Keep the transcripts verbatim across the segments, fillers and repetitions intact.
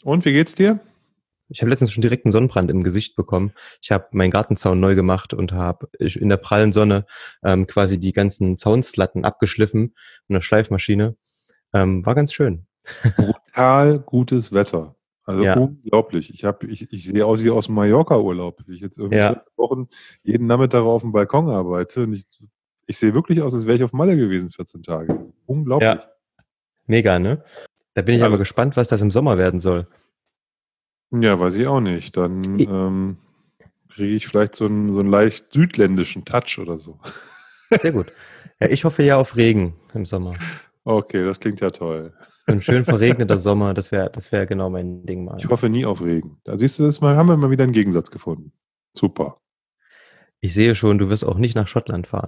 Und wie geht's dir? Ich habe letztens schon direkt einen Sonnenbrand im Gesicht bekommen. Ich habe meinen Gartenzaun neu gemacht und habe in der prallen Sonne ähm, quasi die ganzen Zaunslatten abgeschliffen mit einer Schleifmaschine. Ähm, war ganz schön. Brutal gutes Wetter. Also Ja, unglaublich. Ich, hab, ich, ich sehe aus wie aus dem Mallorca-Urlaub. Ich jetzt irgendwie seit ja, Wochen jeden Nachmittag auf dem Balkon arbeite. Und ich, ich sehe wirklich aus, als wäre ich auf Malle gewesen vierzehn Tage. Unglaublich. ja, mega, ne? Da bin ich ja Ja, mal das, gespannt, was das im Sommer werden soll. ja, weiß ich auch nicht. Dann I- ähm, kriege ich vielleicht so einen, so einen leicht südländischen Touch oder so. Sehr gut. Ja, ich hoffe ja auf Regen im Sommer. Okay, das klingt ja toll. So ein schön verregneter Sommer, das wäre das wäre genau mein Ding Ich mal. hoffe nie auf Regen. Da siehst du, das mal, haben wir mal wieder einen Gegensatz gefunden. Super. Ich sehe schon, du wirst auch nicht nach Schottland fahren.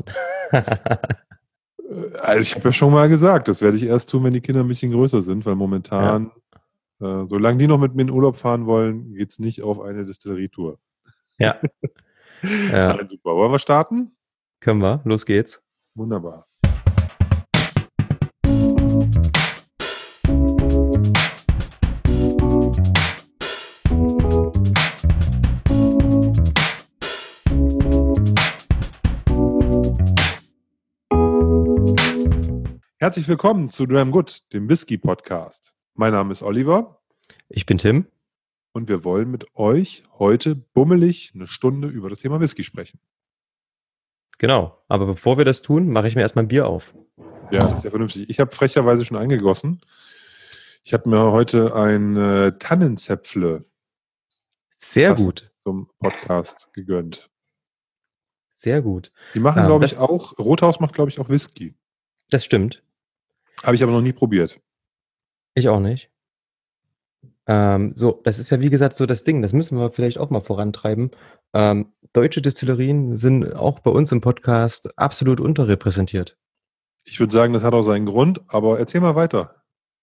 Äh, Also ich habe ja schon mal gesagt, das werde ich erst tun, wenn die Kinder ein bisschen größer sind, weil Ja, momentan, äh, solange die noch mit mir in Urlaub fahren wollen, geht es nicht auf eine Destillerie-Tour. ja, ja. Nein, super. Wollen wir starten? Können wir? Los geht's. Wunderbar. Herzlich willkommen zu Dram Good, dem Whisky-Podcast. Mein Name ist Oliver Ich bin Tim. und wir wollen mit euch heute bummelig eine Stunde über das Thema Whisky sprechen. Genau. Aber bevor wir das tun, mache ich mir erstmal ein Bier auf. Ja, das ist ja vernünftig. Ich habe frecherweise schon eingegossen. Ich habe mir heute ein äh, Tannenzäpfle Sehr passend gut. zum Podcast gegönnt. Sehr gut. Die machen, Ähm, glaube ich, das, auch, Rothaus macht, glaube ich, auch Whisky. das stimmt. Habe ich aber noch nie probiert. Ich auch nicht. Ähm, so, das ist ja wie gesagt so das Ding. Das müssen wir vielleicht auch mal vorantreiben. Ähm, deutsche Destillerien sind auch bei uns im Podcast absolut unterrepräsentiert. Ich würde sagen, das hat auch seinen Grund, aber erzähl mal weiter.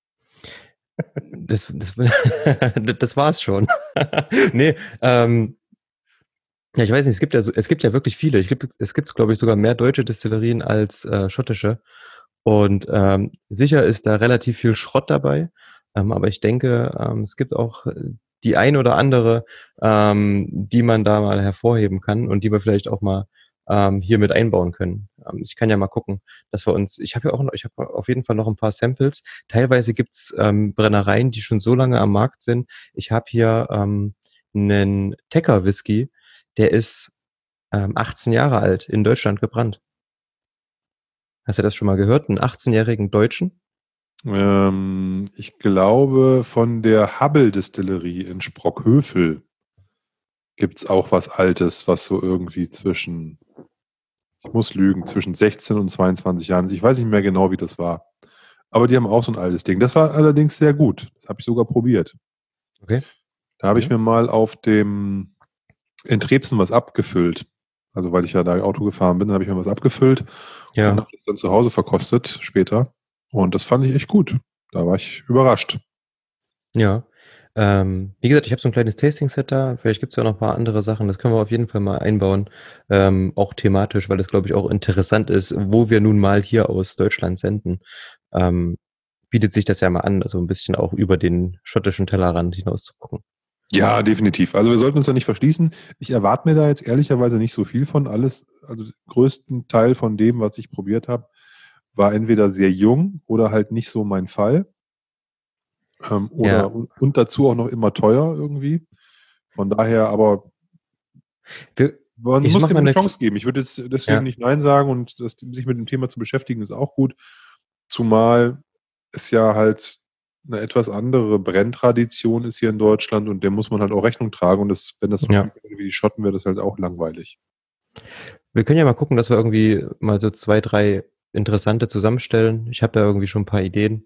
Das, das, das war's schon. Nee, ähm, ja, ich weiß nicht, es gibt ja so, es gibt ja wirklich viele. Ich gibt, es gibt, glaube ich, sogar mehr deutsche Destillerien als äh, schottische. Und ähm, sicher ist da relativ viel Schrott dabei. Ähm, aber ich denke, ähm, es gibt auch äh, die ein oder andere, ähm, die man da mal hervorheben kann und die wir vielleicht auch mal ähm, hier mit einbauen können. Ähm, ich kann ja mal gucken, dass wir uns, ich habe ja auch noch, ich habe auf jeden Fall noch ein paar Samples. Teilweise gibt's ähm, Brennereien, die schon so lange am Markt sind. Ich habe hier ähm, einen Tecker Whisky, der ist ähm, achtzehn Jahre alt, in Deutschland gebrannt. Hast du das schon mal gehört? Einen achtzehnjährigen Deutschen? Ähm, ich glaube, von der Hubble-Distillerie in Sprockhövel gibt es auch was Altes, was so irgendwie zwischen, ich muss lügen, zwischen sechzehn und zweiundzwanzig Jahren ist. Ich weiß nicht mehr genau, wie das war. Aber die haben auch so ein altes Ding. Das war allerdings sehr gut. Das habe ich sogar probiert. Okay. Da habe ich Ja. mir mal auf dem in Trebsen was abgefüllt. Also weil ich ja da Auto gefahren bin, habe ich mir was abgefüllt und Ja. habe das dann zu Hause verkostet später. Und das fand ich echt gut. Da war ich überrascht. Ja. Ähm, wie gesagt, ich habe so ein kleines Tasting-Set da. Vielleicht gibt's ja noch ein paar andere Sachen. Das können wir auf jeden Fall mal einbauen. Ähm, auch thematisch, weil das, glaube ich, auch interessant ist, wo wir nun mal hier aus Deutschland senden. Ähm, bietet sich das ja mal an, also ein bisschen auch über den schottischen Tellerrand hinaus zu gucken. Ja, definitiv. Also wir sollten uns da nicht verschließen. Ich erwarte mir da jetzt ehrlicherweise nicht so viel von. Alles, also den größten Teil von dem, was ich probiert habe, war entweder sehr jung oder halt nicht so mein Fall. Ähm, oder Ja. und dazu auch noch immer teuer irgendwie. Von daher, aber Wir, man ich muss mache dem mal eine eine, Chance geben. Ich würde jetzt deswegen ja. nicht Nein sagen und das, sich mit dem Thema zu beschäftigen ist auch gut. Zumal es ja halt eine etwas andere Brenntradition ist hier in Deutschland und dem muss man halt auch Rechnung tragen. Und das, wenn das so Ja. schmeckt wie die Schotten, wäre das halt auch langweilig. Wir können ja mal gucken, dass wir irgendwie mal so zwei, drei interessante zusammenstellen. Ich habe da irgendwie schon ein paar Ideen.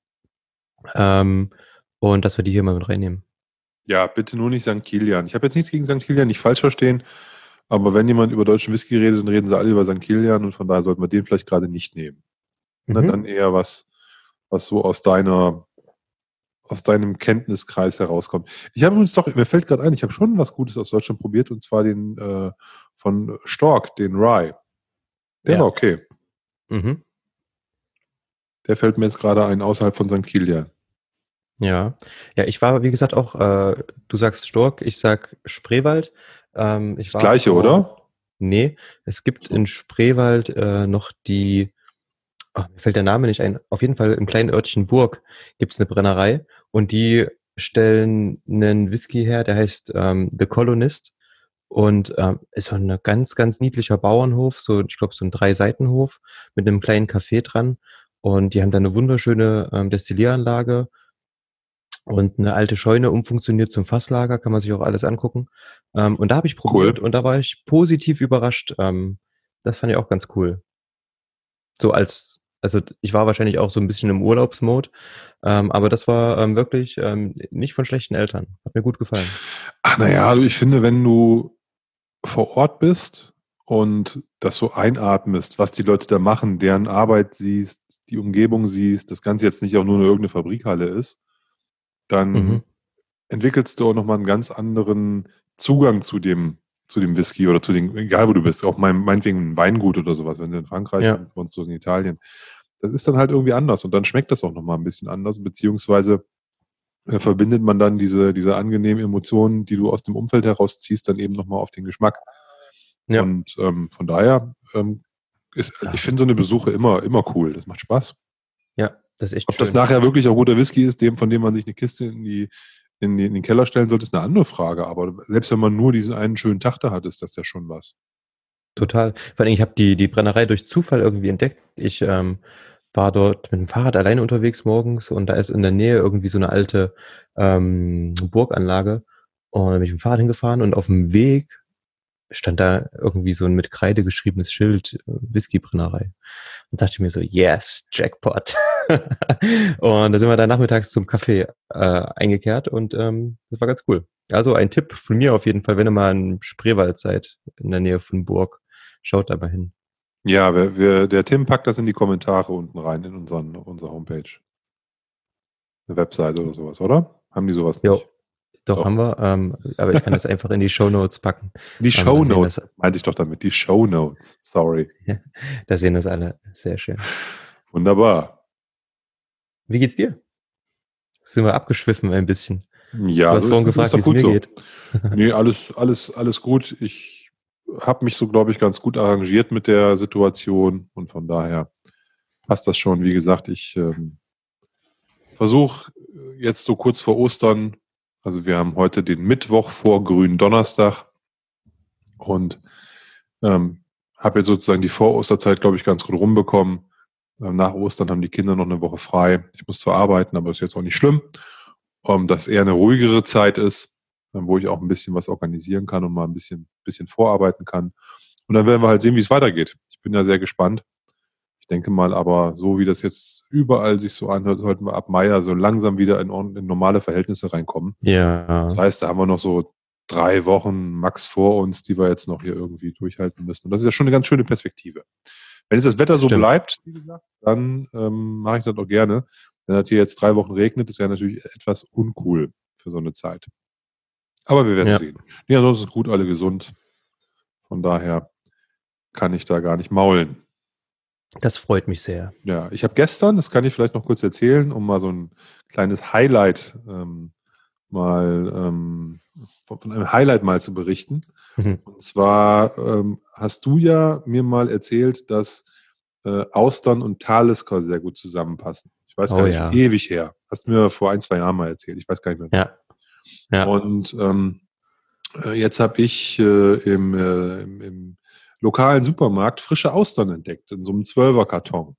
Ähm, und dass wir die hier mal mit reinnehmen. Ja, bitte nur nicht Sankt Kilian. Ich habe jetzt nichts gegen Sankt Kilian, nicht falsch verstehen. Aber wenn jemand über deutschen Whisky redet, dann reden sie alle über Sankt Kilian und von daher sollten wir den vielleicht gerade nicht nehmen. Ne, Mhm. dann eher was, was so aus deiner, aus deinem Kenntniskreis herauskommt. Ich habe übrigens doch, mir fällt gerade ein, ich habe schon was Gutes aus Deutschland probiert und zwar den äh, von Stork, den Rye. Der war Ja. okay. Mhm. Der fällt mir jetzt gerade ein, außerhalb von Sankt Kilian. Ja. Ja, ich war, wie gesagt, auch, äh, du sagst Stork, ich sag Spreewald. Ähm, Das ist ich das war Gleiche, vor, oder? nee, es gibt So. in Spreewald äh, noch die, ach, mir fällt der Name nicht ein, auf jeden Fall im kleinen Örtchen Burg gibt's eine Brennerei und die stellen einen Whisky her, der heißt ähm, The Colonist und ähm, ist so ein ganz, ganz niedlicher Bauernhof, so ich glaube so ein Drei-Seiten-Hof mit einem kleinen Café dran und die haben da eine wunderschöne ähm, Destillieranlage und eine alte Scheune umfunktioniert zum Fasslager, kann man sich auch alles angucken. Ähm, und da habe ich Cool. probiert und da war ich positiv überrascht. Ähm, das fand ich auch ganz cool. So als, also ich war wahrscheinlich auch so ein bisschen im Urlaubsmode, ähm, aber das war ähm, wirklich ähm, nicht von schlechten Eltern. Hat mir gut gefallen. Ach naja, also ich finde, wenn du vor Ort bist und das so einatmest, was die Leute da machen, deren Arbeit siehst, die Umgebung siehst, das Ganze jetzt nicht auch nur eine irgendeine Fabrikhalle ist, dann Mhm. entwickelst du auch nochmal einen ganz anderen Zugang zu dem, zu dem Whisky oder zu den, egal wo du bist, auch mein, meinetwegen ein Weingut oder sowas, wenn du in Frankreich Ja, und sonst so in Italien. Das ist dann halt irgendwie anders und dann schmeckt das auch nochmal ein bisschen anders, beziehungsweise äh, verbindet man dann diese, diese angenehmen Emotionen, die du aus dem Umfeld herausziehst, dann eben nochmal auf den Geschmack. ja, Und ähm, von daher ähm, ist, ich ja, finde so eine Besuche immer, immer cool. Das macht Spaß. ja, das ist echt Ob das schön. nachher wirklich auch guter Whisky ist, dem, von dem man sich eine Kiste in, die, in, die, in den Keller stellen sollte, ist eine andere Frage. Aber selbst wenn man nur diesen einen schönen Tag da hat, ist das ja schon was. Total. Vor allem, ich habe die, die Brennerei durch Zufall irgendwie entdeckt. Ich ähm, war dort mit dem Fahrrad alleine unterwegs morgens und da ist in der Nähe irgendwie so eine alte ähm, Burganlage. Und da bin ich mit dem Fahrrad hingefahren und auf dem Weg stand da irgendwie so ein mit Kreide geschriebenes Schild, äh, Whiskybrennerei. Und dachte ich mir so, yes, Jackpot. Und da sind wir dann nachmittags zum Café äh, eingekehrt und ähm, das war ganz cool. Also ein Tipp von mir auf jeden Fall, wenn ihr mal im Spreewald seid, in der Nähe von Burg, schaut da mal hin. Ja, wir, wir, der Tim packt das in die Kommentare unten rein in unseren, auf unsere Homepage. Eine Webseite oder sowas, oder? Haben die sowas Jo, nicht? doch Doch. haben wir, ähm, aber ich kann das einfach in die Shownotes packen. Die Ähm, dann sehen Shownotes, das, meinte ich doch damit. Die Shownotes. Sorry. da sehen das alle. Sehr schön. Wunderbar. Wie geht's dir? Sind wir abgeschwiffen ein bisschen. Du Ja, hast so ist vorhin es, ist gefragt, wie doch es gut mir so. geht. Nee, alles, alles, alles gut. Ich habe mich so, glaube ich, ganz gut arrangiert mit der Situation und von daher passt das schon. Wie gesagt, ich ähm, versuche jetzt so kurz vor Ostern, also wir haben heute den Mittwoch vor Gründonnerstag und ähm, habe jetzt sozusagen die Vor-Osterzeit, glaube ich, ganz gut rumbekommen. Ähm, nach Ostern haben die Kinder noch eine Woche frei. Ich muss zwar arbeiten, aber das ist jetzt auch nicht schlimm. Ähm, dass eher eine ruhigere Zeit ist, ähm, wo ich auch ein bisschen was organisieren kann und mal ein bisschen, bisschen vorarbeiten kann. Und dann werden wir halt sehen, wie es weitergeht. Ich bin ja sehr gespannt. Ich denke mal aber, so wie das jetzt überall sich so anhört, sollten wir ab Mai ja so langsam wieder in, ordn- in normale Verhältnisse reinkommen. Das Ja, heißt, da haben wir noch so drei Wochen max vor uns, die wir jetzt noch hier irgendwie durchhalten müssen. Und das ist ja schon eine ganz schöne Perspektive. Wenn jetzt das Wetter das so stimmt. bleibt, wie gesagt, dann ähm, mache ich das auch gerne. Wenn das hier jetzt drei Wochen regnet, das wäre natürlich etwas uncool für so eine Zeit. Aber wir werden Ja, sehen. Nee, ansonsten ist gut, alle gesund. Von daher kann ich da gar nicht maulen. das freut mich sehr. Ja, ich habe gestern, das kann ich vielleicht noch kurz erzählen, um mal so ein kleines Highlight ähm, mal ähm, von von einem Highlight mal zu berichten. Und zwar ähm, hast du ja mir mal erzählt, dass äh, Austern und Talisker sehr gut zusammenpassen. Ich weiß gar Oh nicht, schon ja. ewig her. Hast du mir vor ein, zwei Jahren mal erzählt. Ich weiß gar nicht mehr wann. Ja, ja. Und ähm, äh, jetzt habe ich äh, im, äh, im, im lokalen Supermarkt frische Austern entdeckt, in so einem Zwölfer-Karton.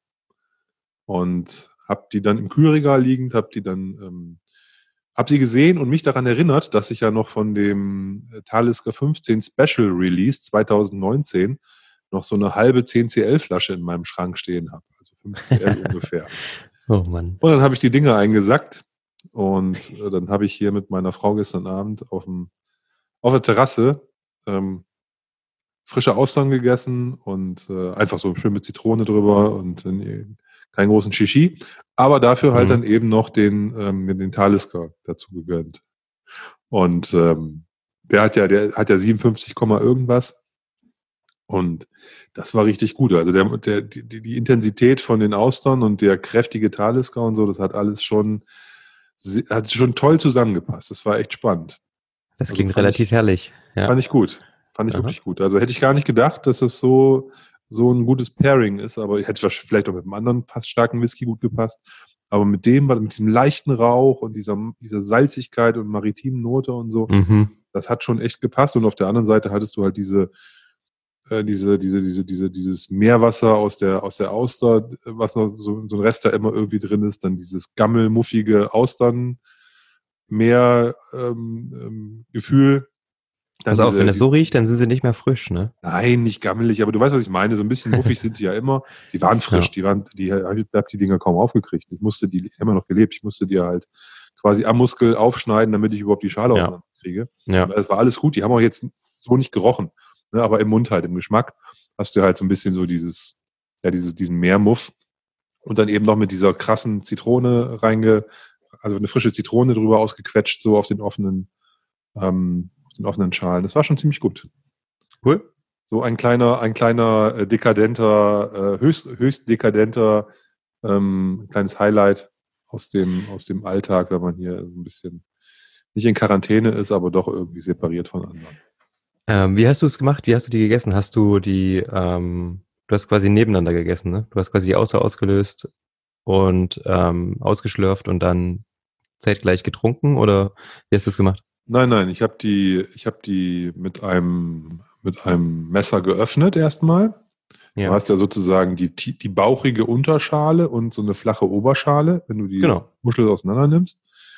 Und habe die dann im Kühlregal liegend, habe die dann ähm, habe sie gesehen und mich daran erinnert, dass ich ja noch von dem äh, Talisker fünfzehn Special Release zwanzig neunzehn noch so eine halbe zehn C L Flasche in meinem Schrank stehen habe. Also fünf C L ungefähr. Oh Mann. Und dann habe ich die Dinger eingesackt und äh, dann habe ich hier mit meiner Frau gestern Abend auf, dem, auf der Terrasse ähm, frische Austern gegessen und äh, einfach so schön mit Zitrone drüber und äh, keinen großen Shishi. Aber dafür halt dann Mhm. eben noch den, ähm, den Talisker dazu gegönnt. Und ähm, der hat ja, der hat ja siebenundfünfzig, irgendwas. Und das war richtig gut. Also der, der, die, die Intensität von den Austern und der kräftige Talisker und so, das hat alles schon hat schon toll zusammengepasst. Das war echt spannend. Das Also klingt fand relativ ich, herrlich. Ja. fand ich gut. Fand ich Aha. wirklich gut. Also hätte ich gar nicht gedacht, dass das so, so ein gutes Pairing ist, aber hätte vielleicht auch mit einem anderen fast starken Whisky gut gepasst. Aber mit dem, mit diesem leichten Rauch und dieser, dieser Salzigkeit und maritimen Note und so, Mhm. das hat schon echt gepasst. Und auf der anderen Seite hattest du halt diese, äh, diese, diese, diese, diese, dieses Meerwasser aus der, aus der Auster, was noch so, so ein Rest da immer irgendwie drin ist, dann dieses gammelmuffige Austernmeer ähm, ähm, Gefühl. Dann Pass auf, wenn diese, das so diese, riecht, dann sind sie nicht mehr frisch, ne? nein, nicht gammelig, aber du weißt, was ich meine. So ein bisschen muffig sind die ja immer. Die waren frisch, Ja. die waren, die ich hab die Dinger kaum aufgekriegt. Ich musste die, immer noch gelebt, ich musste die halt quasi am Muskel aufschneiden, damit ich überhaupt die Schale Ja. auseinanderkriege. Ja. Und das war alles gut. Die haben auch jetzt so nicht gerochen, ne? Aber im Mund halt, im Geschmack hast du halt so ein bisschen so dieses, ja, dieses, diesen Meermuff und dann eben noch mit dieser krassen Zitrone reinge, also eine frische Zitrone drüber ausgequetscht, so auf den offenen, ähm, auf den offenen Schalen. Das war schon ziemlich gut. Cool. So ein kleiner, ein kleiner äh, dekadenter, äh, höchst, höchst dekadenter, ähm, kleines Highlight aus dem, aus dem Alltag, wenn man hier so ein bisschen nicht in Quarantäne ist, aber doch irgendwie separiert von anderen. Ähm, wie hast du es gemacht? Wie hast du die gegessen? Hast du die, ähm, du hast quasi nebeneinander gegessen, ne? Du hast quasi die Außer ausgelöst und ähm, ausgeschlürft und dann zeitgleich getrunken oder wie hast du es gemacht? Nein, nein, ich habe die, ich habe die mit einem, mit einem Messer geöffnet erstmal. Du Ja, hast ja sozusagen die, ti- die bauchige Unterschale und so eine flache Oberschale, wenn du die genau. Muschel auseinander nimmst.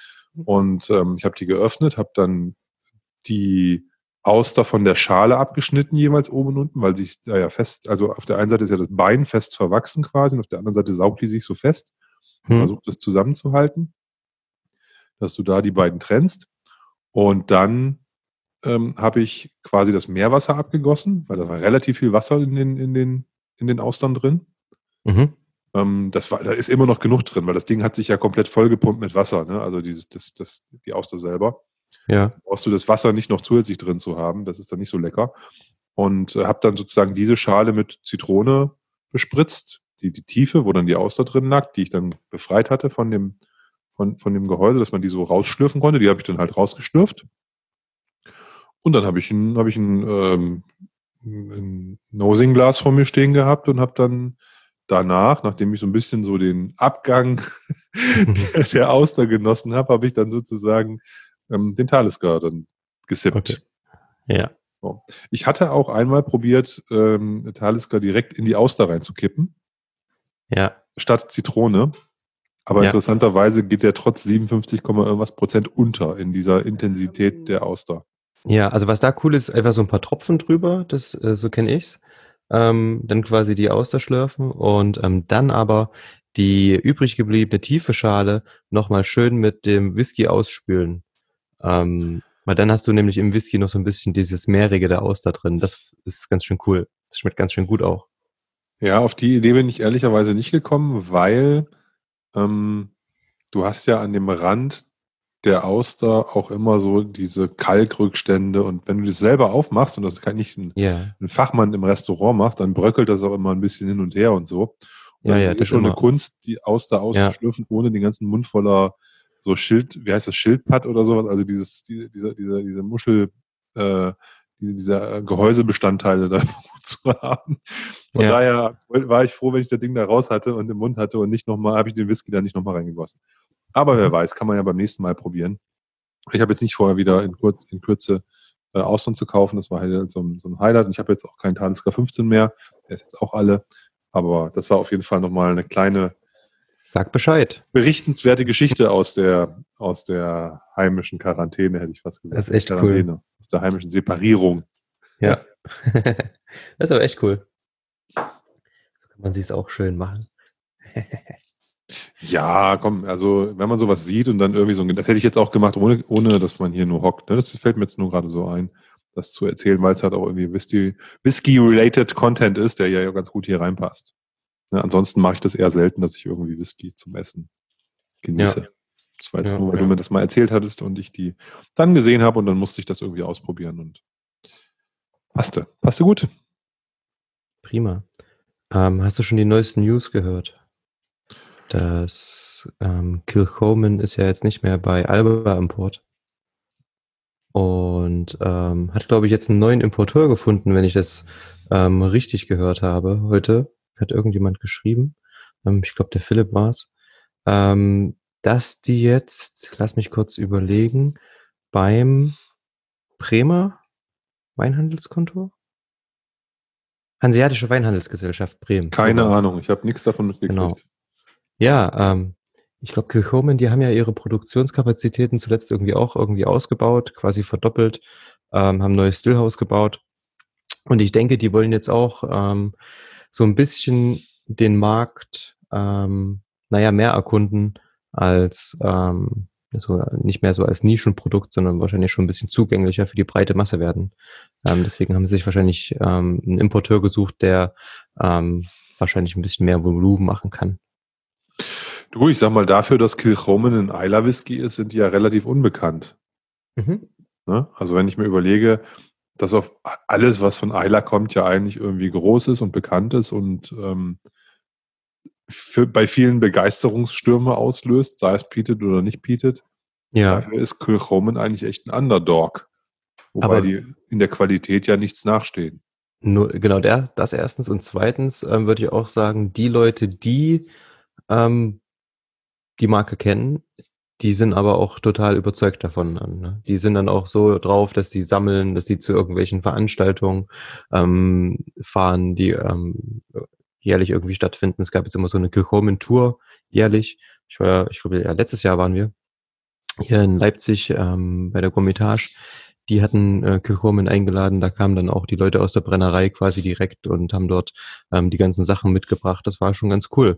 Und ähm, ich habe die geöffnet, habe dann die Auster von der Schale abgeschnitten, jeweils oben und unten, weil sich da ja fest, also auf der einen Seite ist ja das Bein fest verwachsen quasi und auf der anderen Seite saugt die sich so fest und Hm. versucht es zusammenzuhalten, dass du da die beiden trennst. Und dann ähm, habe ich quasi das Meerwasser abgegossen, weil da war relativ viel Wasser in den, in den, in den Austern drin. Mhm. Ähm, das war, da ist immer noch genug drin, weil das Ding hat sich ja komplett vollgepumpt mit Wasser, ne? Also dieses, das, das, die Auster selber. Ja. Brauchst du das Wasser nicht noch zusätzlich drin zu haben, das ist dann nicht so lecker. Und äh, habe dann sozusagen diese Schale mit Zitrone bespritzt, die, die Tiefe, wo dann die Auster drin lag, die ich dann befreit hatte von dem, von, von dem Gehäuse, dass man die so rausschlürfen konnte. Die habe ich dann halt rausgeschlürft. Und dann habe ich ein, habe ich ein, ähm, ein Nosing-Glas vor mir stehen gehabt und habe dann danach, nachdem ich so ein bisschen so den Abgang der Auster genossen habe, habe ich dann sozusagen ähm, den Talisker dann gesippt. Okay. Ja. So. Ich hatte auch einmal probiert, ähm, Talisker direkt in die Auster reinzukippen, Ja. statt Zitrone. Aber Ja. interessanterweise geht der trotz siebenundfünfzig, irgendwas Prozent unter in dieser Intensität der Auster. Ja, also was da cool ist, einfach so ein paar Tropfen drüber, das, äh, so kenne ich's. Ähm, dann quasi die Auster schlürfen und ähm, dann aber die übrig gebliebene tiefe Schale nochmal schön mit dem Whisky ausspülen. Ähm, weil dann hast du nämlich im Whisky noch so ein bisschen dieses Meerige der Auster drin. Das ist ganz schön cool. Das schmeckt ganz schön gut auch. Ja, auf die Idee bin ich ehrlicherweise nicht gekommen, weil ähm, du hast ja an dem Rand der Auster auch immer so diese Kalkrückstände und wenn du das selber aufmachst und das kann nicht ein, Ja, ein Fachmann im Restaurant macht, dann bröckelt das auch immer ein bisschen hin und her und so. Und ja, das ist ja, eh das schon eine immer. Kunst, die Auster Ja, auszuschlürfen, ohne den ganzen Mund voller so Schild, wie heißt das, Schildpatt oder sowas, also dieses, diese, diese, diese, diese Muschel, äh, diese, diese Gehäusebestandteile da zu haben. Von ja. daher war ich froh, wenn ich das Ding da raus hatte und im Mund hatte und nicht nochmal, habe ich den Whisky da nicht nochmal reingegossen. Aber wer Mhm. weiß, kann man ja beim nächsten Mal probieren. Ich habe jetzt nicht vorher wieder in, Kurz, in Kürze äh, Austern zu kaufen. Das war halt so ein, so ein Highlight. Und ich habe jetzt auch keinen Talisker fünfzehn mehr. Der ist jetzt auch alle. Aber das war auf jeden Fall nochmal eine kleine Sag Bescheid. berichtenswerte Geschichte aus der, aus der heimischen Quarantäne, hätte ich fast gesagt. Das ist echt cool. Quarantäne, aus der heimischen Separierung. Ja. Das ist aber echt cool. So kann man sich's auch schön machen. Ja, komm, also wenn man sowas sieht und dann irgendwie so, ein- das hätte ich jetzt auch gemacht, ohne, ohne dass man hier nur hockt. Ne? Das fällt mir jetzt nur gerade so ein, das zu erzählen, weil es halt auch irgendwie Whisky- Whisky-related Content ist, der ja ganz gut hier reinpasst. Ne? Ansonsten mache ich das eher selten, dass ich irgendwie Whisky zum Essen genieße. Ja. Das war jetzt Ja, nur, weil ja. du mir das mal erzählt hattest und ich die dann gesehen habe und dann musste ich das irgendwie ausprobieren und passte. Passte gut. Prima. Ähm, hast du schon die neuesten News gehört? Das ähm, Kilchoman ist ja jetzt nicht mehr bei Alba Import und ähm, hat, glaube ich, jetzt einen neuen Importeur gefunden, wenn ich das ähm, richtig gehört habe heute. Hat irgendjemand geschrieben. Ähm, ich glaube, der Philipp war's. Ähm, dass die jetzt, lass mich kurz überlegen, beim Bremer Weinhandelskontor? Hanseatische Weinhandelsgesellschaft Bremen, so Keine war's. Ahnung, ich habe nichts davon Genau. mitgekriegt. Ja, ähm, ich glaube, Kilchoman, die haben ja ihre Produktionskapazitäten zuletzt irgendwie auch irgendwie ausgebaut, quasi verdoppelt, ähm, haben ein neues Stillhaus gebaut. Und ich denke, die wollen jetzt auch ähm, so ein bisschen den Markt, ähm, naja, mehr erkunden als ähm, so nicht mehr so als Nischenprodukt, sondern wahrscheinlich schon ein bisschen zugänglicher für die breite Masse werden. Ähm, deswegen haben sie sich wahrscheinlich ähm, einen Importeur gesucht, der ähm, wahrscheinlich ein bisschen mehr Volumen machen kann. Du, ich sag mal, dafür, dass Kilchoman ein Islay Whisky ist, sind die ja relativ unbekannt. Mhm. Ne? Also wenn ich mir überlege, dass auf alles, was von Islay kommt, ja eigentlich irgendwie groß ist und bekannt ist und ähm, für, bei vielen Begeisterungsstürme auslöst, sei es peated oder nicht peated. Ja, Dafür ist Kilchoman eigentlich echt ein Underdog. Wobei aber die in der Qualität ja nichts nachstehen. nur, genau, der, das erstens und zweitens ähm, würde ich auch sagen, die Leute, die ähm, die Marke kennen, die sind aber auch total überzeugt davon. Ne? Die sind dann auch so drauf, dass sie sammeln, dass sie zu irgendwelchen Veranstaltungen ähm, fahren, die ähm, jährlich irgendwie stattfinden. Es gab jetzt immer so eine Kilchoman-Tour jährlich. Ich war, ich glaube, ja, letztes Jahr waren wir hier in Leipzig ähm, bei der Gourmetage. Die hatten äh, Kilchoman eingeladen, da kamen dann auch die Leute aus der Brennerei quasi direkt und haben dort ähm, die ganzen Sachen mitgebracht. Das war schon ganz cool.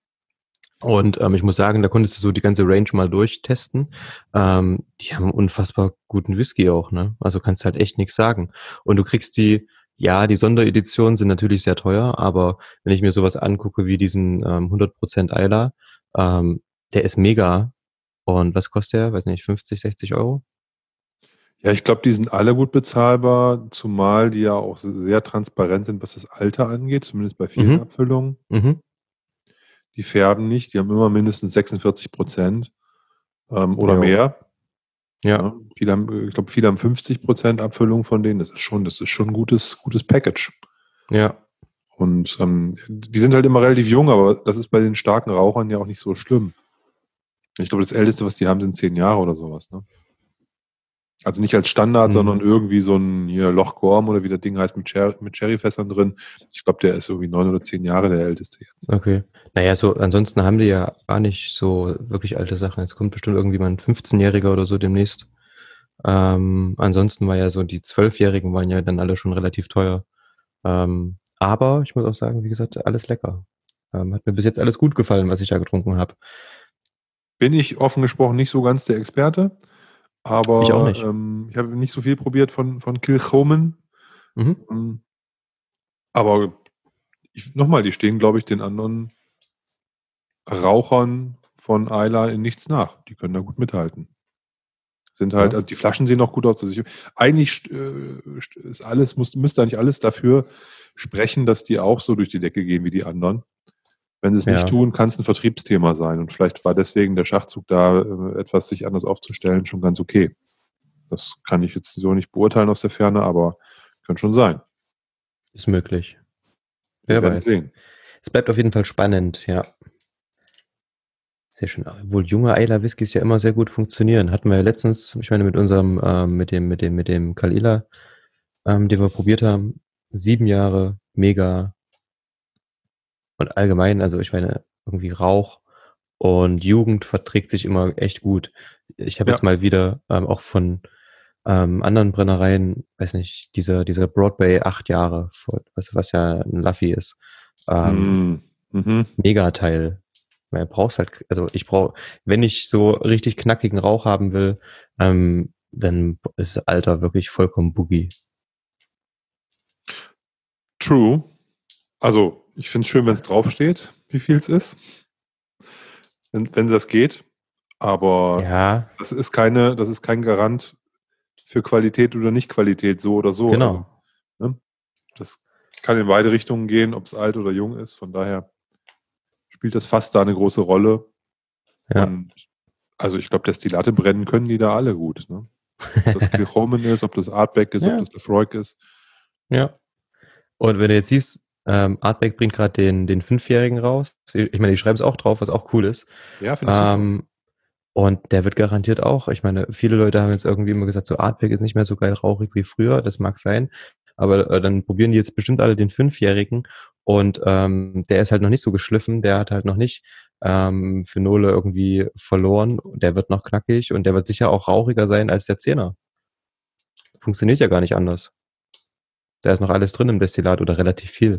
Und ähm, ich muss sagen, da konntest du so die ganze Range mal durchtesten. Ähm, die haben unfassbar guten Whisky auch, ne? Also kannst halt echt nichts sagen. Und du kriegst die, ja, die Sondereditionen sind natürlich sehr teuer, aber wenn ich mir sowas angucke wie diesen ähm, hundert Prozent Islay, ähm, der ist mega. Und was kostet der? Weiß nicht, fünfzig, sechzig Euro? Ja, ich glaube, die sind alle gut bezahlbar, zumal die ja auch sehr transparent sind, was das Alter angeht, zumindest bei vielen Mhm, Abfüllungen. mhm. Die färben nicht, die haben immer mindestens sechsundvierzig Prozent ähm, oder Jo. mehr. Ja, Ja, viele haben, ich glaube, viele haben fünfzig Prozent Abfüllung von denen. Das ist schon, das ist schon ein gutes, gutes Package. ja. Und ähm, die sind halt immer relativ jung, aber das ist bei den starken Rauchern ja auch nicht so schlimm. Ich glaube, das Älteste, was die haben, sind zehn Jahre oder sowas. Ne? Also nicht als Standard, sondern Hm. irgendwie so ein hier Loch Gorm oder wie das Ding heißt mit, Cher mit Cherryfässern drin. Ich glaube, der ist irgendwie neun oder zehn Jahre der älteste jetzt. Okay. Naja, so, ansonsten haben die ja gar nicht so wirklich alte Sachen. Jetzt kommt bestimmt irgendwie mal ein fünfzehnjähriger oder so demnächst. Ähm, ansonsten war ja so, die Zwölfjährigen waren ja dann alle schon relativ teuer. Ähm, aber ich muss auch sagen, wie gesagt, alles lecker. Ähm, hat mir bis jetzt alles gut gefallen, was ich da getrunken habe. Bin ich offen gesprochen nicht so ganz der Experte, Ich auch aber nicht. ähm, ich habe nicht so viel probiert von, von Kilchoman. Mhm. Ähm, aber ich, nochmal, die stehen, glaube ich, den anderen Rauchern von Islay in nichts nach. Die können da gut mithalten. Sind halt, Ja. also die Flaschen sehen auch gut aus. Also ich, eigentlich äh, ist alles, muss, müsste eigentlich alles dafür sprechen, dass die auch so durch die Decke gehen wie die anderen. Wenn sie es nicht Ja. tun, kann es ein Vertriebsthema sein. Und vielleicht war deswegen der Schachzug da, äh, etwas sich anders aufzustellen, schon ganz okay. Das kann ich jetzt so nicht beurteilen aus der Ferne, aber kann schon sein. Ist möglich. Wir Wer werden weiß. sehen. Es bleibt auf jeden Fall spannend, ja. Sehr schön. Obwohl junge Islay Whiskys ja immer sehr gut funktionieren. Hatten wir ja letztens, ich meine, mit unserem, ähm, mit dem, mit dem, mit dem Kalila, ähm, den wir probiert haben. Sieben Jahre, mega. Und allgemein, also ich meine, irgendwie Rauch und Jugend verträgt sich immer echt gut. Ich habe Ja. jetzt mal wieder ähm, auch von ähm, anderen Brennereien, weiß nicht, dieser, dieser Broadway acht Jahre, was, was ja ein Laffy ist. Ähm, Mm, mhm. Megateil. Man brauchst halt, also ich brauche, wenn ich so richtig knackigen Rauch haben will, ähm, dann ist Alter wirklich vollkommen boogie. True. Also, ich finde es schön, wenn es draufsteht, wie viel es ist, wenn, wenn das geht. Aber Ja, das ist keine, das ist kein Garant für Qualität oder Nicht-Qualität, so oder so. Also, genau. ne, das kann in beide Richtungen gehen, ob es alt oder jung ist. Von daher spielt das Fass da eine große Rolle. Ja. Und also ich glaube, Destillate brennen können die da alle gut. Ne? Ob das Kilchoman ist, ob das Ardbeg ist, Ja. ob das Lafroig ist. Ja. Und wenn du jetzt siehst, ähm, Ardbeg bringt gerade den, den Fünfjährigen raus. Ich meine, die schreiben es auch drauf, was auch cool ist. Ja, finde ich super. Ähm, und der wird garantiert auch, ich meine, viele Leute haben jetzt irgendwie immer gesagt, so Ardbeg ist nicht mehr so geil rauchig wie früher, das mag sein. Aber äh, dann probieren die jetzt bestimmt alle den Fünfjährigen und ähm, der ist halt noch nicht so geschliffen, der hat halt noch nicht ähm, Phenole irgendwie verloren. Der wird noch knackig und der wird sicher auch rauchiger sein als der Zehner. Funktioniert ja gar nicht anders. Da ist noch alles drin im Destillat oder relativ viel.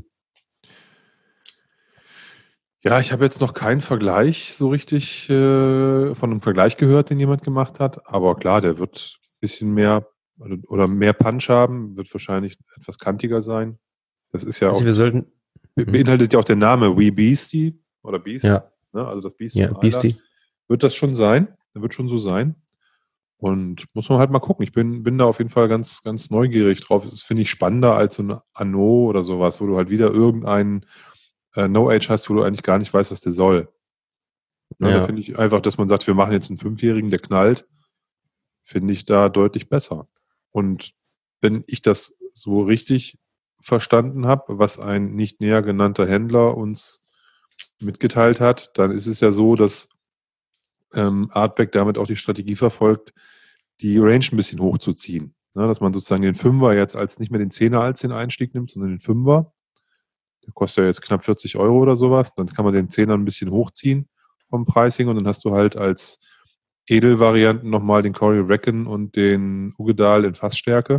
Ja, ich habe jetzt noch keinen Vergleich so richtig äh, von einem Vergleich gehört, den jemand gemacht hat. Aber klar, der wird ein bisschen mehr oder, oder mehr Punch haben, wird wahrscheinlich etwas kantiger sein. Das ist ja Also auch, wir sollten... be- Mhm. beinhaltet ja auch der Name Wee Beastie oder Beast, Ja, ne? Also das Beast ja, von Isla. Beastie. Wird das schon sein? Der wird schon so sein. Und muss man halt mal gucken. Ich bin, bin da auf jeden Fall ganz, ganz neugierig drauf. Das finde ich spannender als so ein Anno oder sowas, wo du halt wieder irgendeinen äh, No-Age hast, wo du eigentlich gar nicht weißt, was der soll. Ne, Da Ja. finde ich einfach, dass man sagt, wir machen jetzt einen Fünfjährigen, der knallt, finde ich da deutlich besser. Und wenn ich das so richtig verstanden habe, was ein nicht näher genannter Händler uns mitgeteilt hat, dann ist es ja so, dass ähm, Ardbeg damit auch die Strategie verfolgt, die Range ein bisschen hochzuziehen. Ne, dass man sozusagen den Fünfer jetzt als nicht mehr den Zehner als den Einstieg nimmt, sondern den Fünfer. Der kostet ja jetzt knapp vierzig Euro oder sowas. Dann kann man den Zehner ein bisschen hochziehen vom Pricing und dann hast du halt als Edelvarianten nochmal den Cory Reckon und den Ugedal in Fassstärke.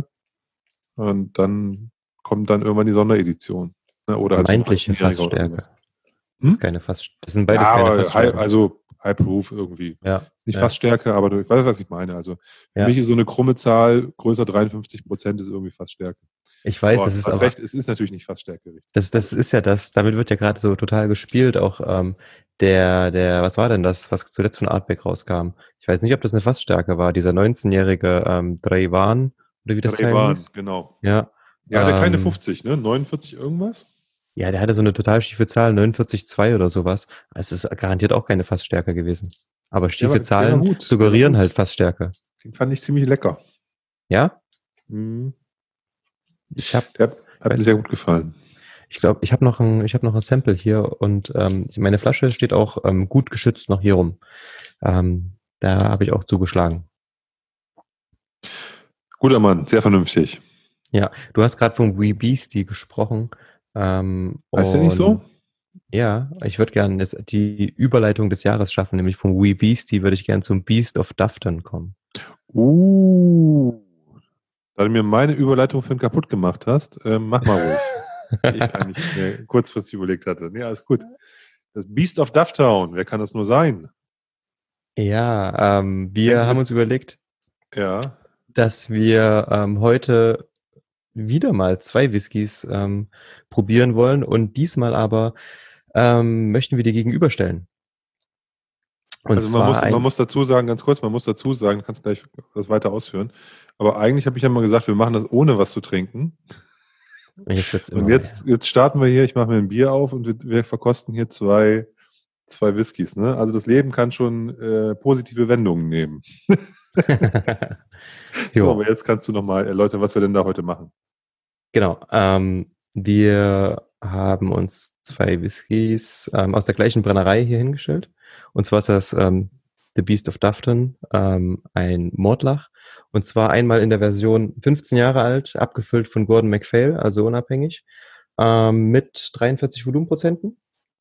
Und dann kommt dann irgendwann die Sonderedition. Ne? Oder halt so ein Vermeintliche achtzehnjähriger oder Fassstärke. sowas. Das, ist Hm? keine Fass, das sind beides Ja, keine aber high, Fassstärke. also High Proof irgendwie. Ja, Nicht ja, Fassstärke, aber du, ich weiß, was ich meine. Also für ja. mich ist so eine krumme Zahl, größer dreiundfünfzig Prozent ist irgendwie Fassstärke. Ich weiß, Aber das du ist hast aber, recht, es ist natürlich nicht Fassstärke, richtig. das, das ist ja das, damit wird ja gerade so total gespielt, auch ähm, der, der, was war denn das, was zuletzt von Artback rauskam? Ich weiß nicht, ob das eine Fassstärke war, dieser neunzehnjährige ähm, Dreyvan, oder wie das Teil Revan, hieß. genau. Ja, Ja, hatte keine ähm, fünfzig, ne? neunundvierzig irgendwas? ja, der hatte so eine total schiefe Zahl, neunundvierzig Komma zwei oder sowas. Es ist garantiert auch keine Fassstärke gewesen. Aber Ja, schiefe aber der war Zahlen gut. Der war suggerieren gut. halt Fassstärke. Den fand ich ziemlich lecker. Ja? Mhm. Ich habe, Der hat mir weiß, sehr gut gefallen. ich glaube, ich habe noch ein, ich habe noch ein Sample hier und ähm, meine Flasche steht auch ähm, gut geschützt noch hier rum. Ähm, da habe ich auch zugeschlagen. Guter Mann, sehr vernünftig. Ja, du hast gerade vom Wee Beastie gesprochen. Ähm, Heißt der nicht so? und ja, ich würde gerne jetzt die Überleitung des Jahres schaffen, nämlich vom Wee Beastie würde ich gerne zum Beast of Dufton kommen. Uh, da du mir meine Überleitung für kaputt gemacht hast, äh, mach mal ruhig. Die ich eigentlich mir kurzfristig überlegt hatte. Nee, alles gut. Das Beast of Dufftown, wer kann das nur sein? Ja, ähm, wir Hängt haben mit- uns überlegt, Ja, dass wir ähm, heute wieder mal zwei Whiskys ähm, probieren wollen und diesmal aber ähm, möchten wir die gegenüberstellen. Und also man zwar muss, ein, man muss dazu sagen, ganz kurz, man muss dazu sagen, du kannst gleich das weiter ausführen, aber eigentlich habe ich ja mal gesagt, wir machen das ohne was zu trinken. jetzt wird's immer Und jetzt, jetzt starten wir hier, ich mache mir ein Bier auf und wir, wir verkosten hier zwei, zwei Whiskys. Ne? Also das Leben kann schon äh, positive Wendungen nehmen. mehr. So, Jo, aber jetzt kannst du nochmal erläutern, was wir denn da heute machen. genau. Ähm, wir haben uns zwei Whiskys ähm, aus der gleichen Brennerei hier hingestellt. Und zwar ist das ähm, The Beast of Dufton, ähm, ein Mordlach. Und zwar einmal in der Version fünfzehn Jahre alt, abgefüllt von Gordon MacPhail, also unabhängig, ähm, mit dreiundvierzig Volumenprozenten.